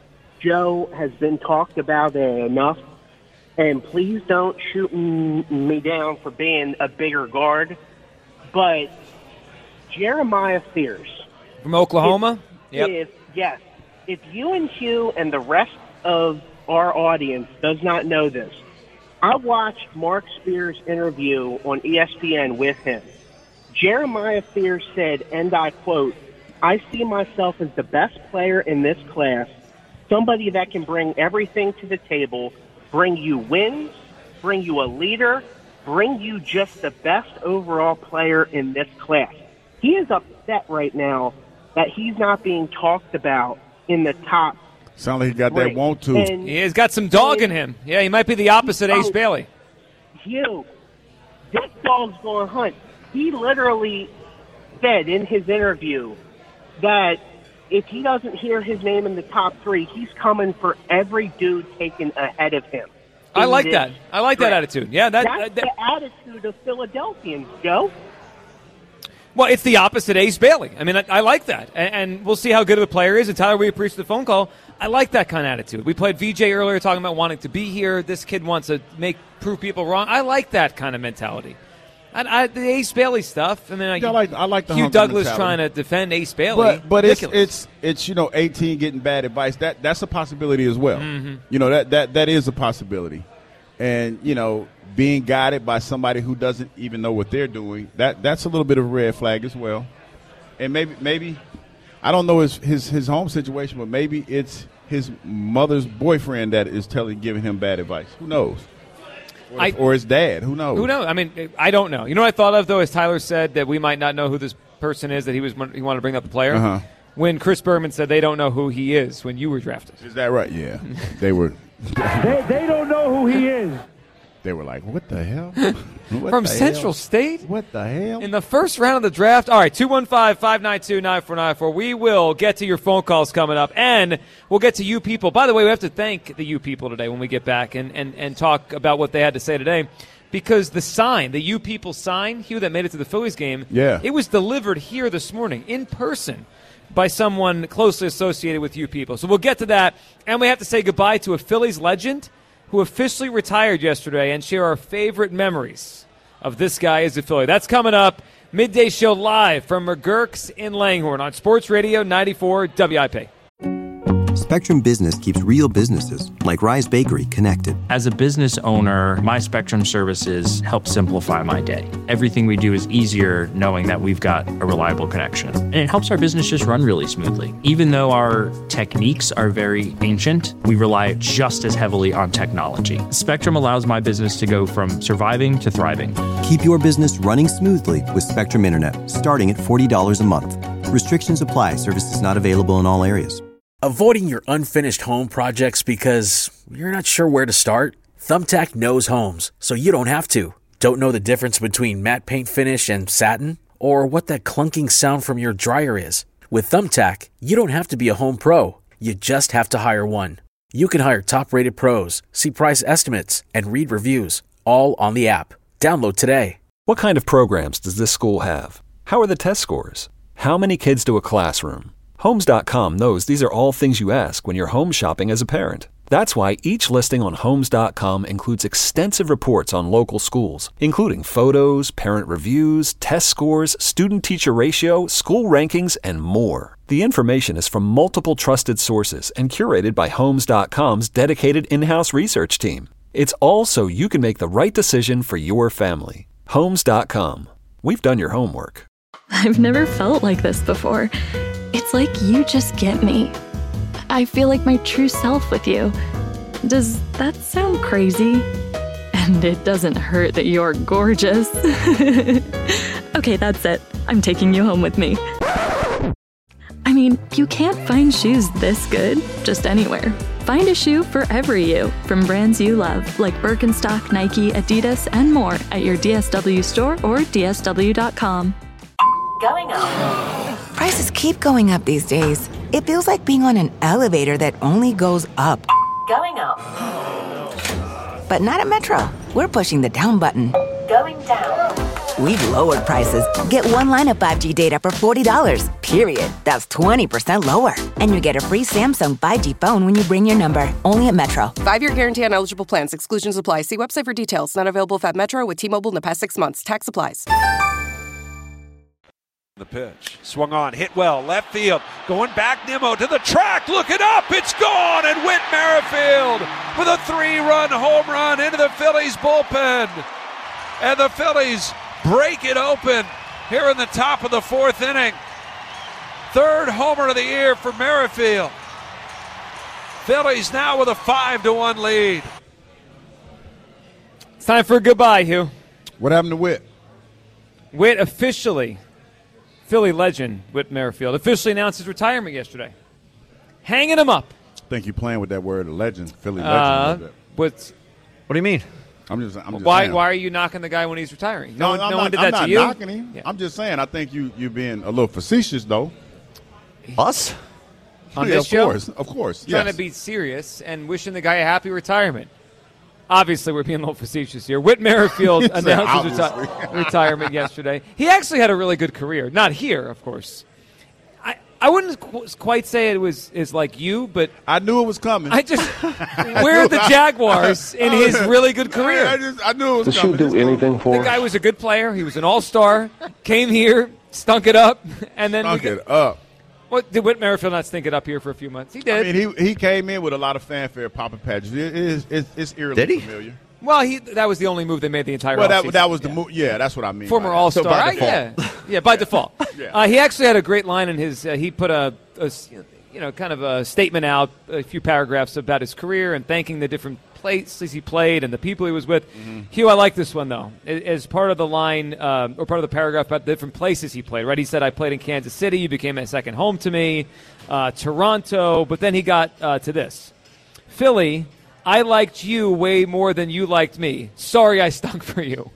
Joe has been talked about enough. And please don't shoot m- me down for being a bigger guard. But Jeremiah Fears. From Oklahoma? If, if, yes. If you and Hugh and the rest of our audience does not know this, I watched Mark Spears' interview on E S P N with him. Jeremiah Fears said, and I quote, "I see myself as the best player in this class, somebody that can bring everything to the table, bring you wins, bring you a leader, bring you just the best overall player in this class." He is upset right now that he's not being talked about in the top. Sound like he got three. that want to. And He's got some dog in him. Yeah, he might be the opposite Ace Oh. Bailey. Hugh, this dog's going to hunt. He literally said in his interview that if he doesn't hear his name in the top three, he's coming for every dude taken ahead of him. I in like this that. I like that draft. attitude. Yeah, that, That's that, that the attitude of Philadelphians, Joe. Well, it's the opposite Ace Bailey. I mean, I, I like that. And, and we'll see how good of a player is. And Tyler, we appreciate the phone call. I like that kind of attitude. We played V J earlier talking about wanting to be here. This kid wants to make prove people wrong. I like that kind of mentality. And I, the Ace Bailey stuff, I mean, I, Yeah, I like- I like the Hugh hungry Douglas mentality. trying to defend Ace Bailey. But but it's Ridiculous. it's it's you know eighteen getting bad advice. That that's a possibility as well. Mhm. You know that that that is a possibility, and you know being guided by somebody who doesn't even know what they're doing. That that's a little bit of a red flag as well. And maybe maybe I don't know his his his home situation, but maybe it's his mother's boyfriend that is telling giving him bad advice. Who knows? Or, I- or his dad. Who knows? Who knows? I mean, I don't know. You know what I thought of, though, as Tyler said, that we might not know who this person is, that he was he wanted to bring up the player? Uh-huh. When Chris Berman said they don't know who he is when you were drafted. Is that right? Yeah. They were They, they don't know who he is. they were like, what the hell? What From the Central hell? State? What the hell? In the first round of the draft. All right, two one five, five nine two, nine four nine four. We will get to your phone calls coming up, and we'll get to you people. By the way, we have to thank the you people today when we get back and, and, and talk about what they had to say today, because the sign, the you people sign, Hugh, that made it to the Phillies game, Yeah. it was delivered here this morning in person by someone closely associated with you people. So we'll get to that, and we have to say goodbye to a Phillies legend who officially retired yesterday and share our favorite memories of this guy as a Philly. That's coming up. Midday Show live from McGurk's in Langhorne on Sports Radio ninety-four W I P. Spectrum Business keeps real businesses, like Rise Bakery, connected. As a business owner, my Spectrum services help simplify my day. Everything we do is easier knowing that we've got a reliable connection. And it helps our business just run really smoothly. Even though our techniques are very ancient, we rely just as heavily on technology. Spectrum allows my business to go from surviving to thriving. Keep your business running smoothly with Spectrum Internet, starting at forty dollars a month. Restrictions apply. Services not available in all areas. Avoiding your unfinished home projects because you're not sure where to start? Thumbtack knows homes, so you don't have to. Don't know the difference between matte paint finish and satin? Or what that clunking sound from your dryer is? With Thumbtack, you don't have to be a home pro. You just have to hire one. You can hire top-rated pros, see price estimates, and read reviews, all on the app. Download today. What kind of programs does this school have? How are the test scores? How many kids to a classroom? Homes dot com knows these are all things you ask when you're home shopping as a parent. That's why each listing on Homes dot com includes extensive reports on local schools, including photos, parent reviews, test scores, student-teacher ratio, school rankings, and more. The information is from multiple trusted sources and curated by Homes dot com's dedicated in-house research team. It's all so you can make the right decision for your family. Homes dot com. We've done your homework. I've never felt like this before. It's like you just get me. I feel like my true self with you. Does that sound crazy? And it doesn't hurt that you're gorgeous. Okay, that's it. I'm taking you home with me. I mean, you can't find shoes this good just anywhere. Find a shoe for every you from brands you love, like Birkenstock, Nike, Adidas, and more at your D S W store or D S W dot com. Going up. Prices keep going up these days. It feels like being on an elevator that only goes up. Going up. But not at Metro. We're pushing the down button. Going down. We've lowered prices. Get one line of five G data for forty dollars, period. That's twenty percent lower. And you get a free Samsung five G phone when you bring your number. Only at Metro. Five-year guarantee on eligible plans. Exclusions apply. See website for details. Not available if at Metro with T-Mobile in the past six months. Tax applies. The pitch. Swung on. Hit well. Left field. Going back. Nimmo to the track. Looking up. It's gone. And Whit Merrifield with a three-run home run into the Phillies bullpen. And the Phillies break it open here in the top of the fourth inning. Third homer of the year for Merrifield. Phillies now with a five to one lead. It's time for a goodbye, Hugh. What happened to Whit? Whit officially, Philly legend Whit Merrifield, officially announced his retirement yesterday. Hanging him up. I think you're playing with that word, legend, Philly legend. Uh, what's, what do you mean? I'm just, I'm just why, saying. why are you knocking the guy when he's retiring? No, No, one, I'm no not, one did I'm that not to you? knocking him. Yeah. I'm just saying, I think you, you're being a little facetious, though. Us? On yeah, this of show? course, of course. Trying yes. to be serious and wishing the guy a happy retirement. Obviously, we're being a little facetious here. Whit Merrifield He said announced his reti- obviously. retirement yesterday. He actually had a really good career. Not here, of course. I, I wouldn't qu- quite say it was is like you, but I knew it was coming. I just where are the Jaguars in his really good career? I, I, just, I knew it was Does she coming. do anything for The us? guy was a good player. He was an all-star. Came here, stunk it up, and then Stunk we it up. What did Whit Merrifield not stink it up here for a few months? He did. I mean, he he came in with a lot of fanfare, popping patches. It is it's, it's eerily Did he? familiar. Well, he that was the only move they made the entire. Well, that offseason. that was the Yeah. move. Yeah, that's what I mean. Former by that. All-Star. So by I- default. yeah, yeah, by default. Yeah. Uh, he actually had a great line in his. Uh, he put a, a s- you know, kind of a statement out, a few paragraphs about his career and thanking the different places he played and the people he was with. Mm-hmm. Hugh, I like this one though. A- As part of the line um, or part of the paragraph about the different places he played. Right, he said, "I played in Kansas City. You became a second home to me. Uh, Toronto." But then he got uh, to this, Philly. I liked you way more than you liked me. Sorry I stunk for you.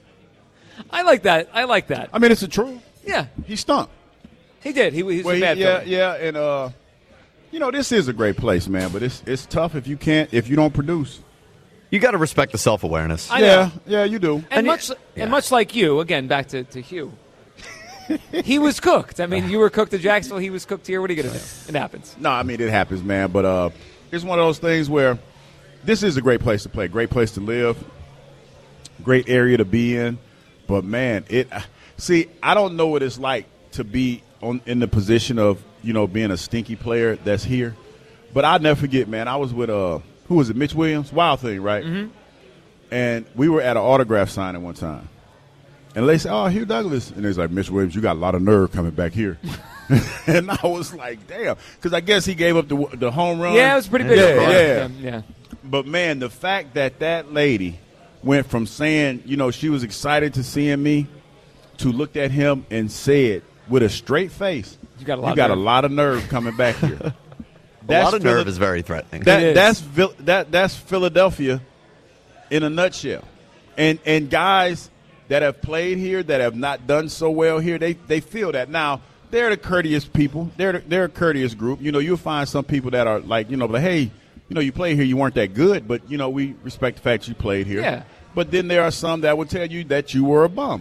I like that. I like that. I mean, it's the truth. Yeah. He stunk. He did. He, he was Well, a he- bad yeah, Philly. yeah, and uh, you know, this is a great place, man. But it's it's tough if you can't if you don't produce. You got to respect the self-awareness. I yeah, know. yeah, you do. And, And much y- yeah. and much like you, again, back to, to Hugh, he was cooked. I mean, you were cooked at Jacksonville. He was cooked here. What are you going to do? It happens. No, I mean it happens, man. But uh, it's one of those things where this is a great place to play, great place to live, great area to be in. But man, it see, I don't know what it's like to be on in the position of you know being a stinky player that's here. But I'll never forget, man. I was with uh, who was it? Mitch Williams, Wild Thing, right? Mm-hmm. And we were at an autograph signing one time. And they said, "Oh, Hugh Douglas," and he's like, "Mitch Williams, you got a lot of nerve coming back here." And I was like, "Damn," because I guess he gave up the the home run. Yeah, it was pretty big. Yeah, of a run. yeah. yeah. But man, the fact that that lady went from saying, you know, she was excited to seeing me, to looked at him and said with a straight face, "You got a lot. You of got nerve. a lot of nerve coming back here." A lot of Phila- nerve is very threatening. That, It is. that's Phil- that that's Philadelphia in a nutshell. And and guys that have played here that have not done so well here, they they feel that. Now, they're the courteous people. They're the, they're a courteous group. You know, you'll find some people that are like, you know, but hey, you know, you play here, you weren't that good, but you know, we respect the fact you played here. Yeah. But then there are some that will tell you that you were a bum.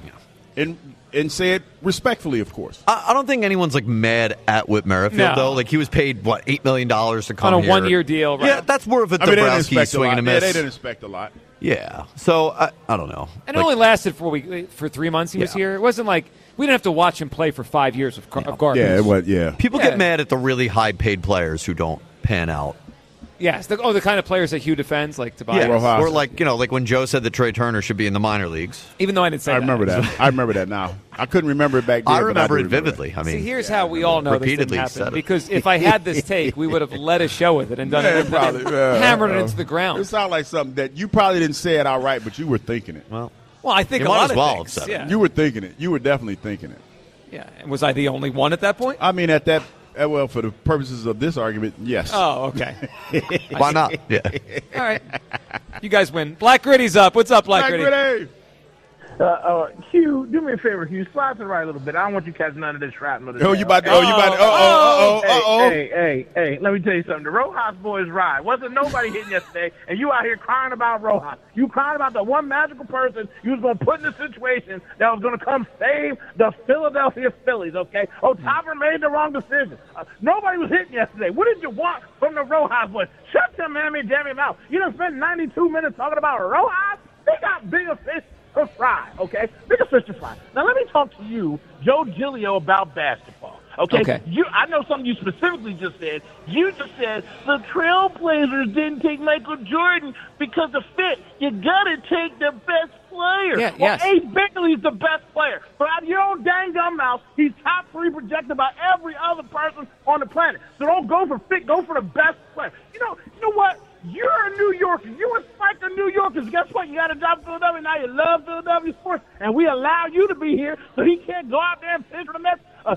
and and say it respectfully, of course. I, I don't think anyone's like mad at Whit Merrifield No. though. Like he was paid what eight million dollars to come on a here. one-year deal. Right? Yeah, that's more of a I mean, they didn't Dombrowski expect a swing lot. and a Yeah, miss. they didn't expect a lot. Yeah, so I, I don't know. And Like, it only lasted for a week, for three months. He was Yeah. here. It wasn't like we didn't have to watch him play for five years of, of garbage. Yeah, it was. Yeah, people Yeah. get mad at the really high-paid players who don't pan out. Yes. The, oh, the kind of players that Hugh defends, like Tobias. Yeah, or like you know, like when Joe said that Trey Turner should be in the minor leagues. Even though I didn't say I that. remember that. I remember that now. I couldn't remember it back then. I but remember do it vividly. I mean, See, here's how we all know this repeatedly didn't said happen. it. Because if I had this take, we would have led a show with it and done Yeah, it, and probably, yeah, hammered it uh, into the ground. It sounded like something that you probably didn't say it outright, but you were thinking it. Well, Well, I think You a might lot as of well things. have said it. Yeah. You were thinking it. You were definitely thinking it. yeah. And was I the only one at that point? I mean, at that, uh, well, for the purposes of this argument, yes. Oh, okay. Why not? Yeah. All right. You guys win. Black Gritty's up. What's up, Black, Black Gritty? Gritty. Uh, uh, Hugh, do me a favor, Hugh. Slide to the right a little bit. I don't want you catching none of this shrapnel. Oh, you about to? Oh, you about to? Uh oh, uh oh, uh oh. Hey, hey, hey, let me tell you something. The Rojas boys ride. Wasn't nobody hitting yesterday, and you out here crying about Rojas. You crying about the one magical person you was going to put in a situation that was going to come save the Philadelphia Phillies, okay? Otava made the wrong decision. Uh, nobody was hitting yesterday. What did you want from the Rojas boys? Shut your mammy damn mouth. You done spent ninety-two minutes talking about Rojas? They got bigger fish to fry, okay? Bigger fish to fry. Now, let me talk to you, Joe Giglio, about basketball, okay? Okay. You, I know something you specifically just said. You just said the Trailblazers didn't take Michael Jordan because of fit. You got to take the best player. Yeah, well, yes. Ace Bailey's the best player. But out of your own dang gum mouth, he's top three projected by every other person on the planet. So don't go for fit. Go for the best player. You know, you know what? You're a New Yorker. You a spike of New Yorkers. Guess what? You got a job in Philadelphia. Now you love Philadelphia sports, and we allow you to be here, so he can't go out there and pitch for the Mets. Uh,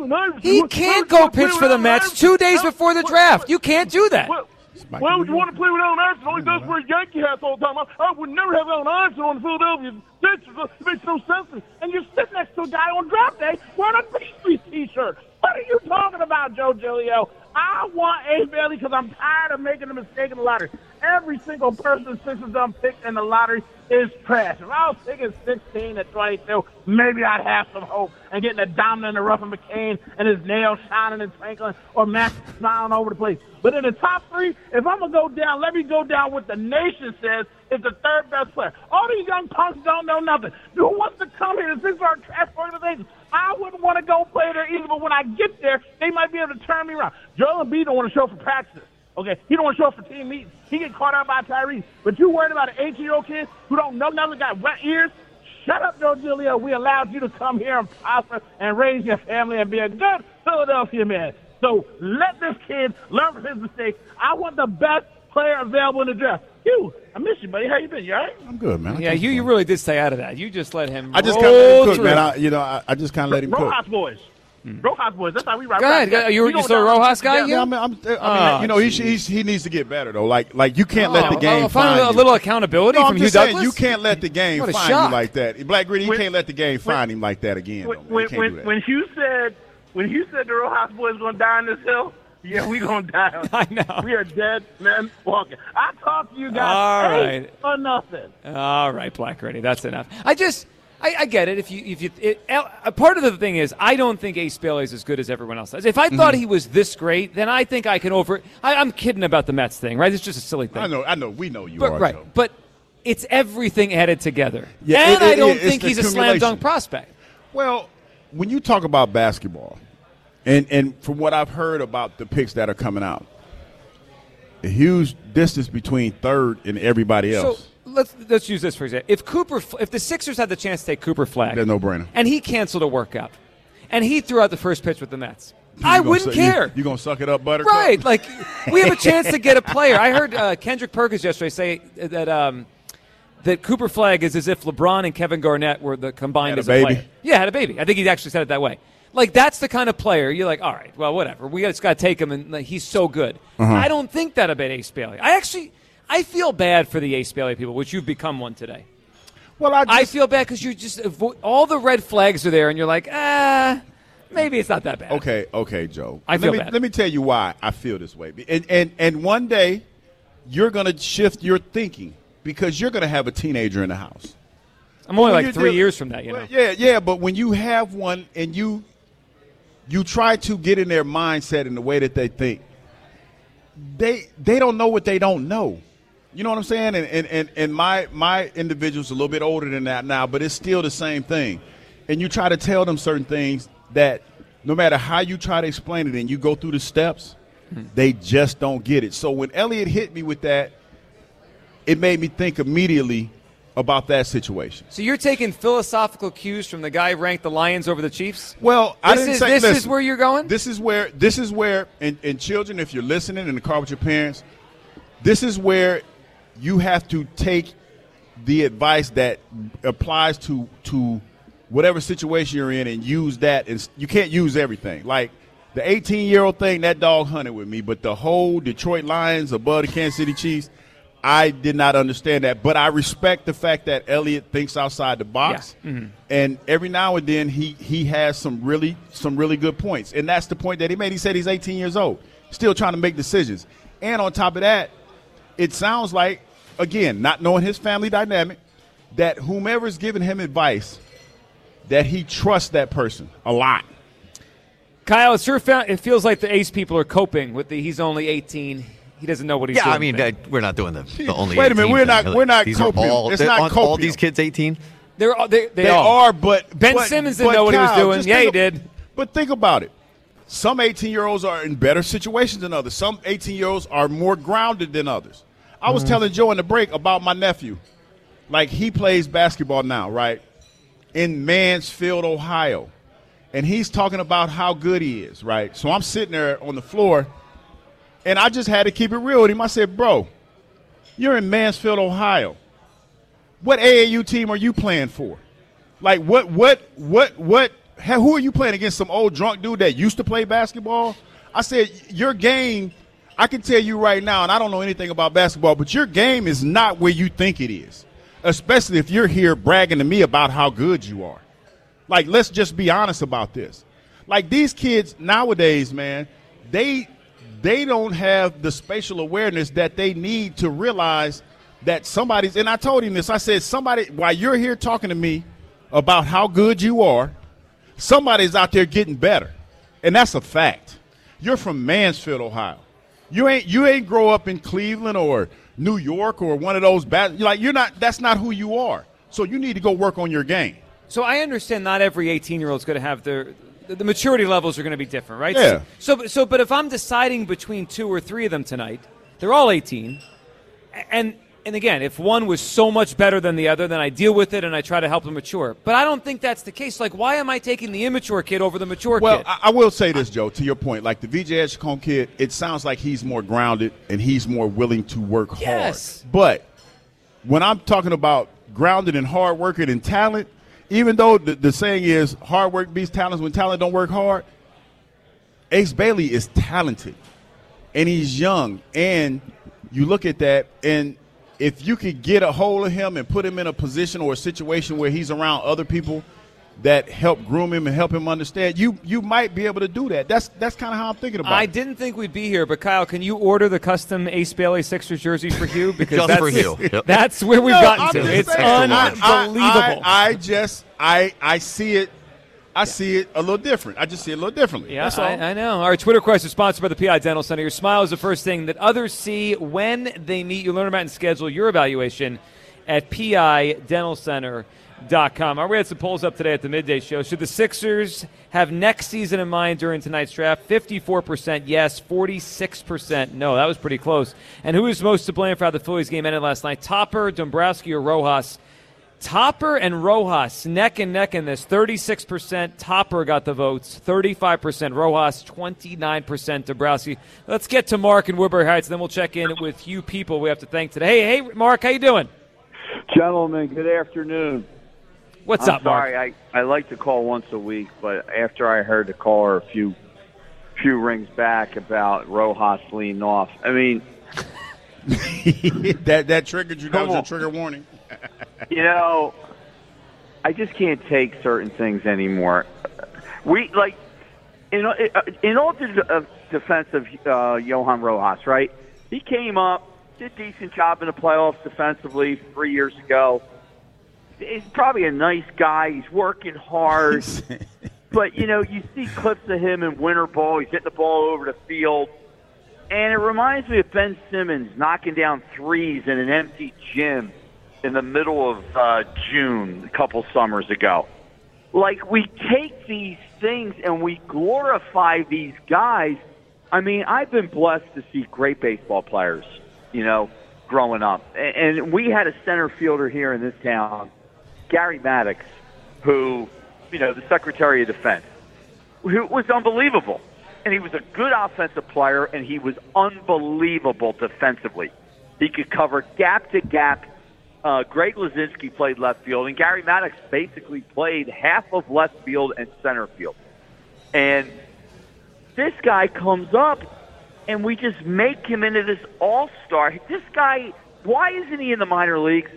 He can't go pitch for the Mets two days before the draft. You can't do that. Well, why would you want to play with Allen Iverson? All he does wear Yankee hats all the time. I, I would never have Allen Iverson on the Philadelphia Sixers. It makes no sense to me. And you sit next to a guy on draft day wearing a Pastries T-shirt. What are you talking about, Joe Giglio? I want Ace Bailey because I'm tired of making a mistake in the lottery. Every single person Sixers done picked in the lottery is trash. If I was picking sixteen at twenty-two, maybe I'd have some hope and getting a dominant of Ruffin McCain and his nails shining and twinkling or Max smiling over the place. But in the top three, if I'm going to go down, let me go down what the nation says is the third best player. All these young punks don't know nothing. Who wants to come here? This is our trash organization. I wouldn't want to go play there either, but when I get there, they might be able to turn me around. Joel Embiid don't want to show up for practice. Okay, he don't want to show up for team meetings. He get caught out by Tyrese. But you worried about an eighteen-year-old kid who don't know nothing, got wet ears? Shut up, Joe Giglio. We allowed you to come here and prosper and raise your family and be a good Philadelphia man. So let this kid learn from his mistakes. I want the best player available in the draft. Hugh, I miss you, buddy. How you been? You all right? I'm good, man. Yeah, you, you really did stay out of that. You just let him I just roll kind of let him cook, through. man. I, you know, I, I just kind of let him cook. Rojas boys. Rojas boys. That's how we ride. Go ahead. Go- you- you still a Rojas guy, Yeah, you? I mean, I'm, I mean Oh, you know, he, he's, he needs to get better though. Like, like you can't let the Oh, game oh, find find a you. little accountability no, from I'm Hugh just saying, Douglas? you can't let the game What a find shock. you like that. Black Gritty, you When- can't let the game find him like that again. When, though, man. when, You can't when, do that. when Hugh said, when Hugh said the Rojas boys going to die on this hill, yeah, we going to die. On I know. We are dead men walking. I talk to you guys. All eight right. or nothing. All right, Black Gritty, that's enough. I just, I, I get it. If you, if you, it, a part of the thing is, I don't think Ace Bailey is as good as everyone else does. If I thought Mhm. he was this great, then I think I can over. I, I'm kidding about the Mets thing, right? It's just a silly thing. I know, I know, we know you but, are. right, Joe. but it's everything added together. Yeah, and it- I it- don't it's think the he's a slam accumulation. dunk prospect. Well, when you talk about basketball, and and from what I've heard about the picks that are coming out, a huge distance between third and everybody else. So let's let's use this for example. If Cooper, if the Sixers had the chance to take Cooper Flag, They're no brainer. and he canceled a workout, and he threw out the first pitch with the Mets, I wouldn't care. You, gonna suck it up, Buttercup? Right, like we have a chance to get a player. I heard uh, Kendrick Perkins yesterday say that um, that Cooper Flag is as if LeBron and Kevin Garnett were the combined Had a as a baby. player. Yeah, had a baby. I think he actually said it that way. Like that's the kind of player you're like, all right, well, whatever. We just got to take him, and like, he's so good. Uh-huh. I don't think that about Ace Bailey. I actually, I feel bad for the Ace Bailey people, which you've become one today. Well, I, I feel bad because you just avo- all the red flags are there, and you're like, ah, maybe it's not that bad. Okay, okay, Joe. I feel let me, bad. Let me tell you why I feel this way. And and and one day, you're gonna shift your thinking because you're gonna have a teenager in the house. I'm only When like you're three deal- years from that, you know. Well, yeah, yeah, but when you have one and you you try to get in their mindset in the way that they think, they they don't know what they don't know. You know what I'm saying? And and, and, and my my individual's a little bit older than that now, but it's still the same thing. And you try to tell them certain things that no matter how you try to explain it and you go through the steps, they just don't get it. So when Elliott hit me with that, it made me think immediately about that situation. So you're taking philosophical cues from the guy who ranked the Lions over the Chiefs? Well, I this didn't is, say This listen, is where you're going? This is where, this is where and, and children, if you're listening in the car with your parents, this is where you have to take the advice that applies to to whatever situation you're in and use that. And you can't use everything. Like the eighteen-year-old thing, that dog hunted with me. But the whole Detroit Lions above the Kansas City Chiefs, I did not understand that. But I respect the fact that Elliott thinks outside the box. Yeah. Mm-hmm. And every now and then he, he has some really some really good points. And that's the point that he made. He said he's eighteen years old, still trying to make decisions. And on top of that, it sounds like, again, not knowing his family dynamic, that whomever's giving him advice, that he trusts that person a lot. Kyle, it sure fe- it feels like the Ace people are coping with the he's only eighteen. He doesn't know what he's yeah, doing. I mean, uh, we're not doing the, the only Wait a minute, eighteen we're thing. not- we're not These are copium. all, It's they're- not aren't all copium. these kids eighteen? They're all, they, they, They are. are, but Ben but- Simmons didn't but know what he was Kyle, doing. just Yeah, think he of- did. But think about it. Some eighteen-year-olds are in better situations than others. Some eighteen-year-olds are more grounded than others. I was Mhm. telling Joe in the break about my nephew. Like, he plays basketball now, right, in Mansfield, Ohio. And he's talking about how good he is, right? So I'm sitting there on the floor, and I just had to keep it real with him. I said, bro, you're in Mansfield, Ohio. What A A U team are you playing for? Like, what, what, what, what, who are you playing against? Some old drunk dude that used to play basketball? I said, your game, I can tell you right now, and I don't know anything about basketball, but your game is not where you think it is, especially if you're here bragging to me about how good you are. Like, let's just be honest about this. Like, these kids nowadays, man, they they don't have the spatial awareness that they need to realize that somebody's, and I told him this, I said, somebody, while you're here talking to me about how good you are, somebody's out there getting better. And that's a fact. You're from Mansfield, Ohio. You ain't you ain't grow up in Cleveland or New York or one of those bad, like, you're not, that's not who you are. So you need to go work on your game. So I understand not every eighteen-year-old is going to have their the maturity levels are going to be different, right? Yeah. So, so, but if I'm deciding between two or three of them tonight, they're all eighteen, and and again, if one was so much better than the other, then I deal with it and I try to help them mature. But I don't think that's the case. Like, why am I taking the immature kid over the mature Well, kid? I, I will say this, Joe, to your point. Like, the V J Edgecombe kid, it sounds like he's more grounded and he's more willing to work Yes. hard. But when I'm talking about grounded and hard working and talent, even though the, the saying is hard work beats talent when talent don't work hard, Ace Bailey is talented and he's young. And you look at that, and if you could get a hold of him and put him in a position or a situation where he's around other people that help groom him and help him understand, you you might be able to do that. That's that's kind of how I'm thinking about I it. didn't think we'd be here, but Kyle, can you order the custom Ace Bailey Sixers jersey for Hugh? Because Just that's, for Hugh. Yep. That's where we've No, gotten I'm to. just It's saying, I- unbelievable. I, I, I just I I see it I see it a little different. I just see it a little differently. Yeah, That's all. I, I know. Our Twitter question is sponsored by the P I Dental Center. Your smile is the first thing that others see when they meet you. Learn about and schedule your evaluation at P I dental center dot com. Our we had some polls up today at the midday show. Should the Sixers have next season in mind during tonight's draft? fifty-four percent yes, forty-six percent no. That was pretty close. And who is most to blame for how the Phillies game ended last night? Topper, Dombrowski, or Rojas? Topper and Rojas neck and neck in this. thirty-six percent Topper got the votes. thirty-five percent Rojas. twenty-nine percent Dombrowski. Let's get to Mark in Woodbury Heights, and then we'll check in with you people we have to thank today. Hey, hey, Mark, how you doing? Gentlemen, good afternoon. What's I'm up, Mark? sorry, I, I like to call once a week, but after I heard the caller a few few rings back about Rojas leaning off, I mean... that that triggered you. That Come was a on. trigger warning. You know, I just can't take certain things anymore. We, like, in, in all the uh, defense of uh, Johan Rojas, right? He came up, did a decent job in the playoffs defensively three years ago. he's probably a nice guy. He's working hard. But, you know, you see clips of him in winter ball. He's hitting the ball over the field. And it reminds me of Ben Simmons knocking down threes in an empty gym in the middle of uh, June a couple summers ago. Like, we take these things and we glorify these guys. I mean, I've been blessed to see great baseball players, you know, growing up. And we had a center fielder here in this town, Gary Maddox, who, you know, the Secretary of Defense, who was unbelievable. And he was a good offensive player, and he was unbelievable defensively. He could cover gap to gap. Uh, Greg Lazinski played left field, and Gary Maddox basically played half of left field and center field. And this guy comes up, and we just make him into this all-star. This guy, why isn't he in the minor leagues?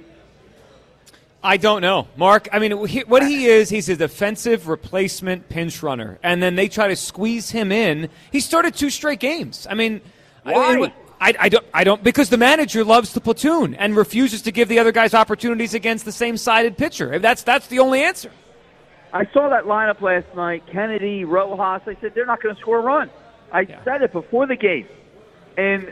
I don't know, Mark. I mean, he, what he is, he's a defensive replacement pinch runner, and then they try to squeeze him in. He started two straight games. I mean, why? I, I don't, I don't, because the manager loves the platoon and refuses to give the other guys opportunities against the same-sided pitcher. That's that's the only answer. I saw that lineup last night. Kennedy, Rojas. I said they're not going to score a run. I yeah. said it before the game, and.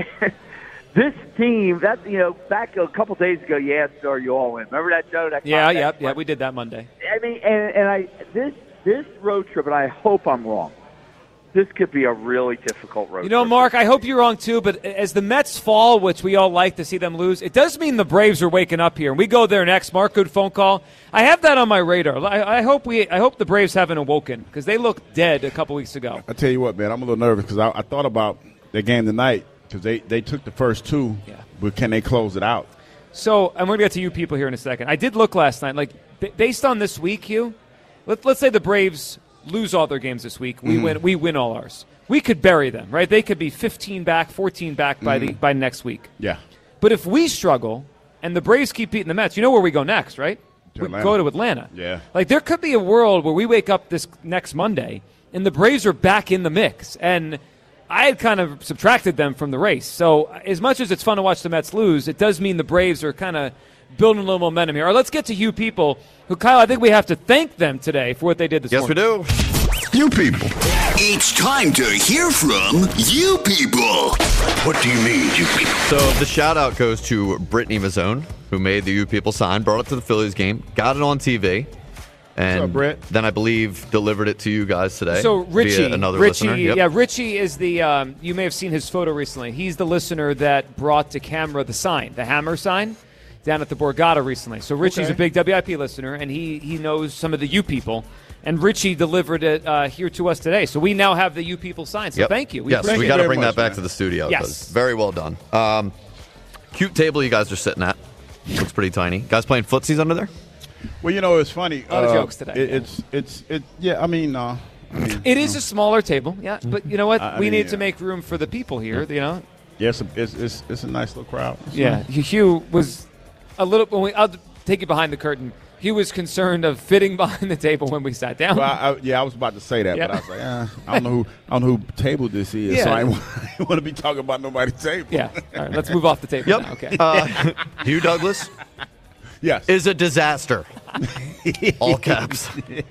This team, that you know, back a couple days ago, you asked, "Are you all in?" Remember that, Joe? That yeah, yeah, yeah. We did that Monday. I mean, and, and I this this road trip, and I hope I'm wrong. This could be a really difficult road. You know, trip. Mark, I hope you're wrong too. But as the Mets fall, which we all like to see them lose, it does mean the Braves are waking up here, and we go there next. Mark, good phone call. I have that on my radar. I, I hope we, I hope the Braves haven't awoken because they looked dead a couple weeks ago. I tell you what, man, I'm a little nervous because I, I thought about the game tonight. Because they, they took the first two, yeah. but can they close it out? So I'm going to get to you people here in a second. I did look last night. Like, b- based on this week, Hugh, let, let's say the Braves lose all their games this week. We mm. win We win all ours. We could bury them, right? They could be fifteen back, fourteen back by mm. the by next week. Yeah. But if we struggle and the Braves keep beating the Mets, you know where we go next, right? To we Atlanta. go to Atlanta. Yeah. Like, there could be a world where we wake up this next Monday and the Braves are back in the mix. And I had kind of subtracted them from the race. So as much as it's fun to watch the Mets lose, it does mean the Braves are kind of building a little momentum here. All right, let's get to you people who, Kyle, I think we have to thank them today for what they did this yes, morning. Yes, we do. You people. It's time to hear from you people. What do you mean, you people? So the shout-out goes to Brittany Mazzone, who made the You People sign, brought it to the Phillies game, got it on T V. And What's up, Brett? Then I believe delivered it to you guys today. So Richie, via another Richie, listener. Yep. yeah, Richie is the. Um, you may have seen his photo recently. He's the listener that brought to camera the sign, the hammer sign, down at the Borgata recently. So Richie's Okay. a big W I P listener, and he he knows some of the You People. And Richie delivered it uh, here to us today. So we now have the You People sign. So Yep. thank you. We yes, we got to bring much, that back man. to the studio. Yes. 'cause very well done. Um, cute table you guys are sitting at. Looks pretty tiny. Guys playing footsies under there? Well, you know, it's funny. A lot of uh, jokes today, It, yeah. It's it's it. Yeah, I mean, uh, I mean It is a smaller table, yeah. But you know what? I- I we mean, need yeah. to make room for the people here. You know. yeah, it's a, it's, it's it's a nice little crowd. It's Yeah, nice. Hugh was a little. When we, I'll take you behind the curtain. He was concerned of fitting behind the table when we sat down. Well, I, I, yeah, I was about to say that, Yeah. but I was like, eh, I don't know who I don't know who table this is, so Yeah. I don't want to be talking about nobody's table. Yeah. All right, let's move off the table Yep. now. Okay. Uh, Hugh Douglas Yes. is a disaster. All caps.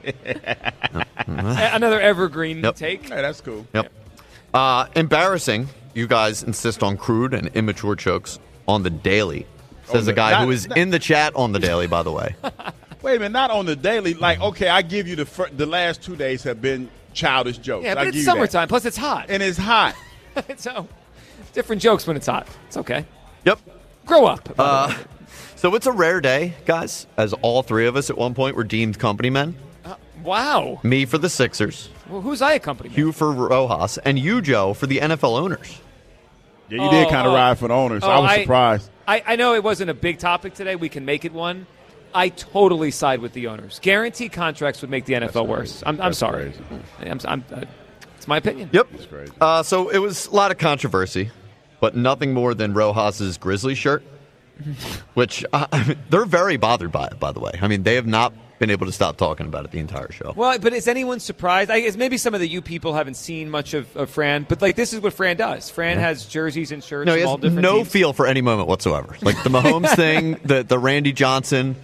A- Another evergreen Yep. take. Hey, that's cool. Yep. Uh, embarrassing. You guys insist on crude and immature jokes on the daily. Says On a the- guy not- who is not- in the chat on the daily, by the way. Wait a minute, not on the daily. Like, okay, I give you the fir- the last two days have been childish jokes. Yeah, I but give it's you that. summertime. Plus, it's hot. and it's hot. so, different jokes when it's hot. It's okay. Yep. Grow up. by the Uh, way. so it's a rare day, guys, as all three of us at one point were deemed company men. Uh, wow. Me for the Sixers, Well, who's I accompanying? Hugh for Rojas, and you, Joe, for the N F L owners. Yeah, you did Oh, kind of oh. ride for the owners. Oh, I was I- surprised. I, I know it wasn't a big topic today. We can make it one. I totally side with the owners. Guaranteed contracts would make the N F L worse. I'm, I'm That's sorry. crazy. I'm, I'm, uh, it's my opinion. Yep. That's crazy. Uh, so it was a lot of controversy, but nothing more than Rojas's Grizzly shirt, which uh, they're very bothered by it, by the way. I mean, they have not been able to stop talking about it the entire show. Well, but is anyone surprised? I guess maybe some of the you people haven't seen much of, of Fran, but like this is what Fran does. Fran has jerseys and shirts No, he from all has different no teams. feel for any moment whatsoever. Like the Mahomes thing, the, the Randy Johnson,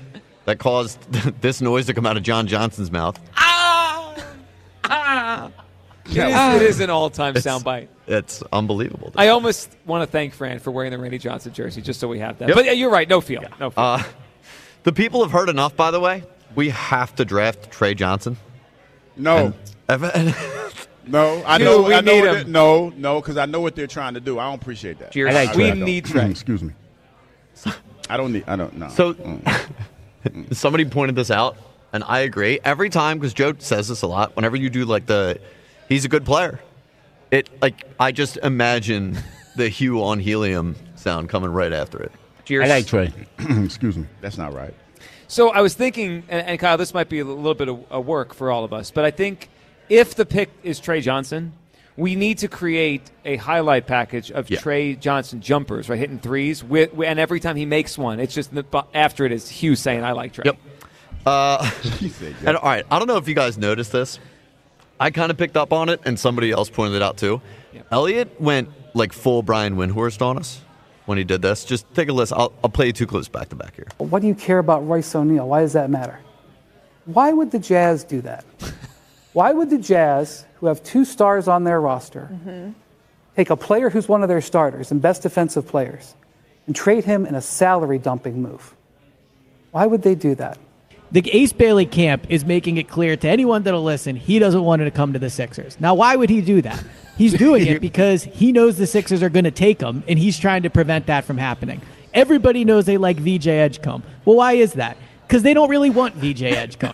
that caused this noise to come out of John Johnson's mouth. Ah! Ah! It is, it is an all-time It's- soundbite. It's unbelievable. I almost want to thank Fran for wearing the Randy Johnson jersey, just so we have that. Yep. But yeah, you're right. No feel. No feel. Uh, the people have heard enough, by the way. We have to draft Trey Johnson. No. And- No, I Dude, know. we I know need what him. they- no, no, because I know what they're trying to do. I don't appreciate that. Cheers. I- I We don't. need Trey. Excuse me. I don't need. I don't know. So somebody pointed this out, and I agree. Every time, because Joe says this a lot, whenever you do like the, he's a good player. It like I just imagine the Hugh on helium sound coming right after it. Cheers. I like Trey. Excuse me. That's not right. So I was thinking, and, and Kyle, this might be a little bit of a work for all of us, but I think if the pick is Trey Johnson, we need to create a highlight package of Yeah. Trey Johnson jumpers, right, hitting threes, with, and every time he makes one, it's just the, after it is Hugh saying, "I like Trey." Yep. Uh, and all right, I don't know if you guys noticed this. I kind of picked up on it, and somebody else pointed it out too. Yep. Elliot went like full Brian Windhorst on us when he did this. Just take a listen. I'll, I'll play you two clips back to back here. What do you care about Royce O'Neal? Why does that matter? Why would the Jazz do that? Why would the Jazz, who have two stars on their roster, take a player who's one of their starters and best defensive players and trade him in a salary dumping move? Why would they do that? The Ace Bailey camp is making it clear to anyone that'll listen he doesn't want to come to the Sixers. Now, why would he do that? He's doing it because he knows the Sixers are going to take him, and he's trying to prevent that from happening. Everybody knows they like V J Edgecombe. Well, why is that? Because they don't really want V J Edgecombe.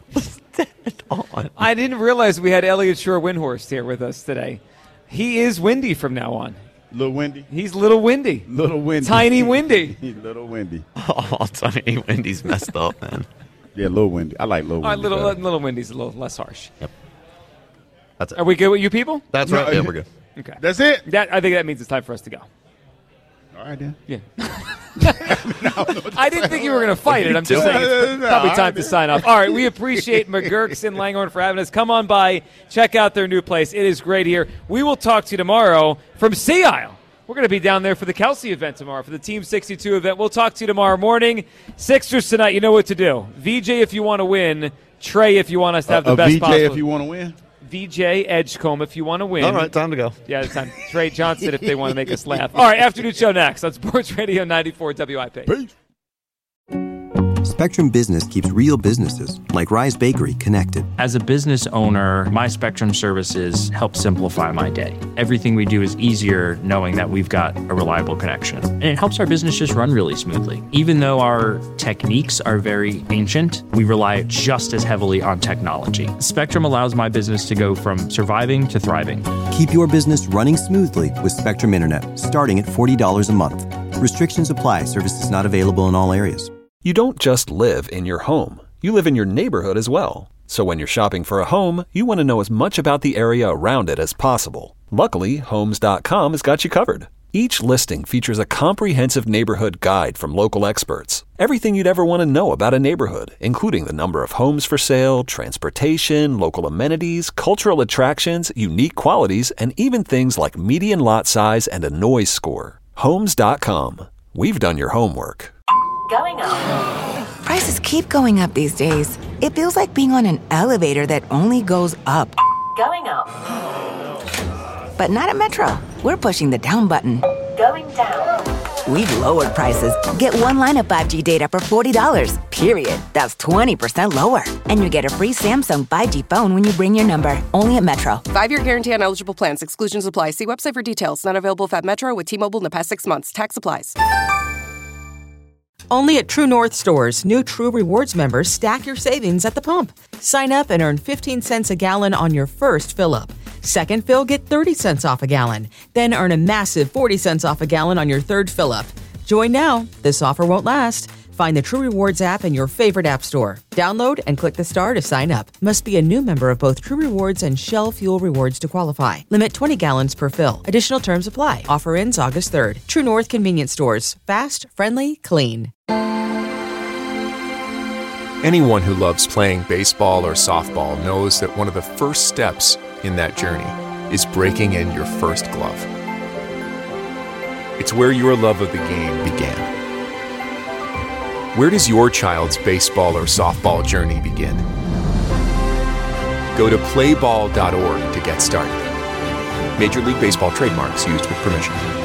I didn't realize we had Elliot Shore Windhorst here with us today. He is Windy from now on. Little Windy. He's Little Windy. Little Windy. Tiny Windy. Little Windy. Oh, Tiny Windy's messed up, man. Yeah, Little Windy. I like Little All right, Windy. little, better. little Windy's a little less harsh. Yep. That's it. Are we good with you people? That's right. Yeah, we're good. Okay. That's it. That I think that means it's time for us to go. All right, then. Yeah. I didn't think you were going to fight it. I'm just saying it's No, probably I time to didn't. sign off. All right, we appreciate McGurk's and Langhorne for having us. Come on by, check out their new place. It is great here. We will talk to you tomorrow from Sea Isle. We're going to be down there for the Kelsey event tomorrow, for the Team sixty-two event. We'll talk to you tomorrow morning. Sixers tonight, you know what to do. V J if you want to win. Trey if you want us to have A- the a best V J possible. if you want to win. V J Edgecombe if you want to win. All right, time to go. Yeah, it's time. Trey Johnson if they want to make us laugh. All right, afternoon show next on Sports Radio ninety-four W I P. Peace. Spectrum Business keeps real businesses, like Rise Bakery, connected. As a business owner, my Spectrum services help simplify my day. Everything we do is easier knowing that we've got a reliable connection. And it helps our business just run really smoothly. Even though our techniques are very ancient, we rely just as heavily on technology. Spectrum allows my business to go from surviving to thriving. Keep your business running smoothly with Spectrum Internet, starting at forty dollars a month. Restrictions apply. Services not available in all areas. You don't just live in your home. You live in your neighborhood as well. So when you're shopping for a home, you want to know as much about the area around it as possible. Luckily, Homes dot com has got you covered. Each listing features a comprehensive neighborhood guide from local experts. Everything you'd ever want to know about a neighborhood, including the number of homes for sale, transportation, local amenities, cultural attractions, unique qualities, and even things like median lot size and a noise score. Homes dot com. We've done your homework. Going up. Prices keep going up these days. It feels like being on an elevator that only goes up. Going up. But not at Metro. We're pushing the down button. Going down. We've lowered prices. Get one line of five G data for forty dollars. Period. That's twenty percent lower. And you get a free Samsung five G phone when you bring your number. Only at Metro. Five-year guarantee on eligible plans. Exclusions apply. See website for details. Not available at Metro with T-Mobile in the past six months. Tax applies. Only at True North stores, new True Rewards members stack your savings at the pump. Sign up and earn fifteen cents a gallon on your first fill-up. Second fill, get thirty cents off a gallon. Then earn a massive forty cents off a gallon on your third fill-up. Join now. This offer won't last. Find the True Rewards app in your favorite app store. Download and click the star to sign up. Must be a new member of both True Rewards and Shell Fuel Rewards to qualify. Limit twenty gallons per fill. Additional terms apply. Offer ends August third. True North Convenience Stores. Fast, friendly, clean. Anyone who loves playing baseball or softball knows that one of the first steps in that journey is breaking in your first glove. It's where your love of the game began. Where does your child's baseball or softball journey begin? Go to play ball dot org to get started. Major League Baseball trademarks used with permission.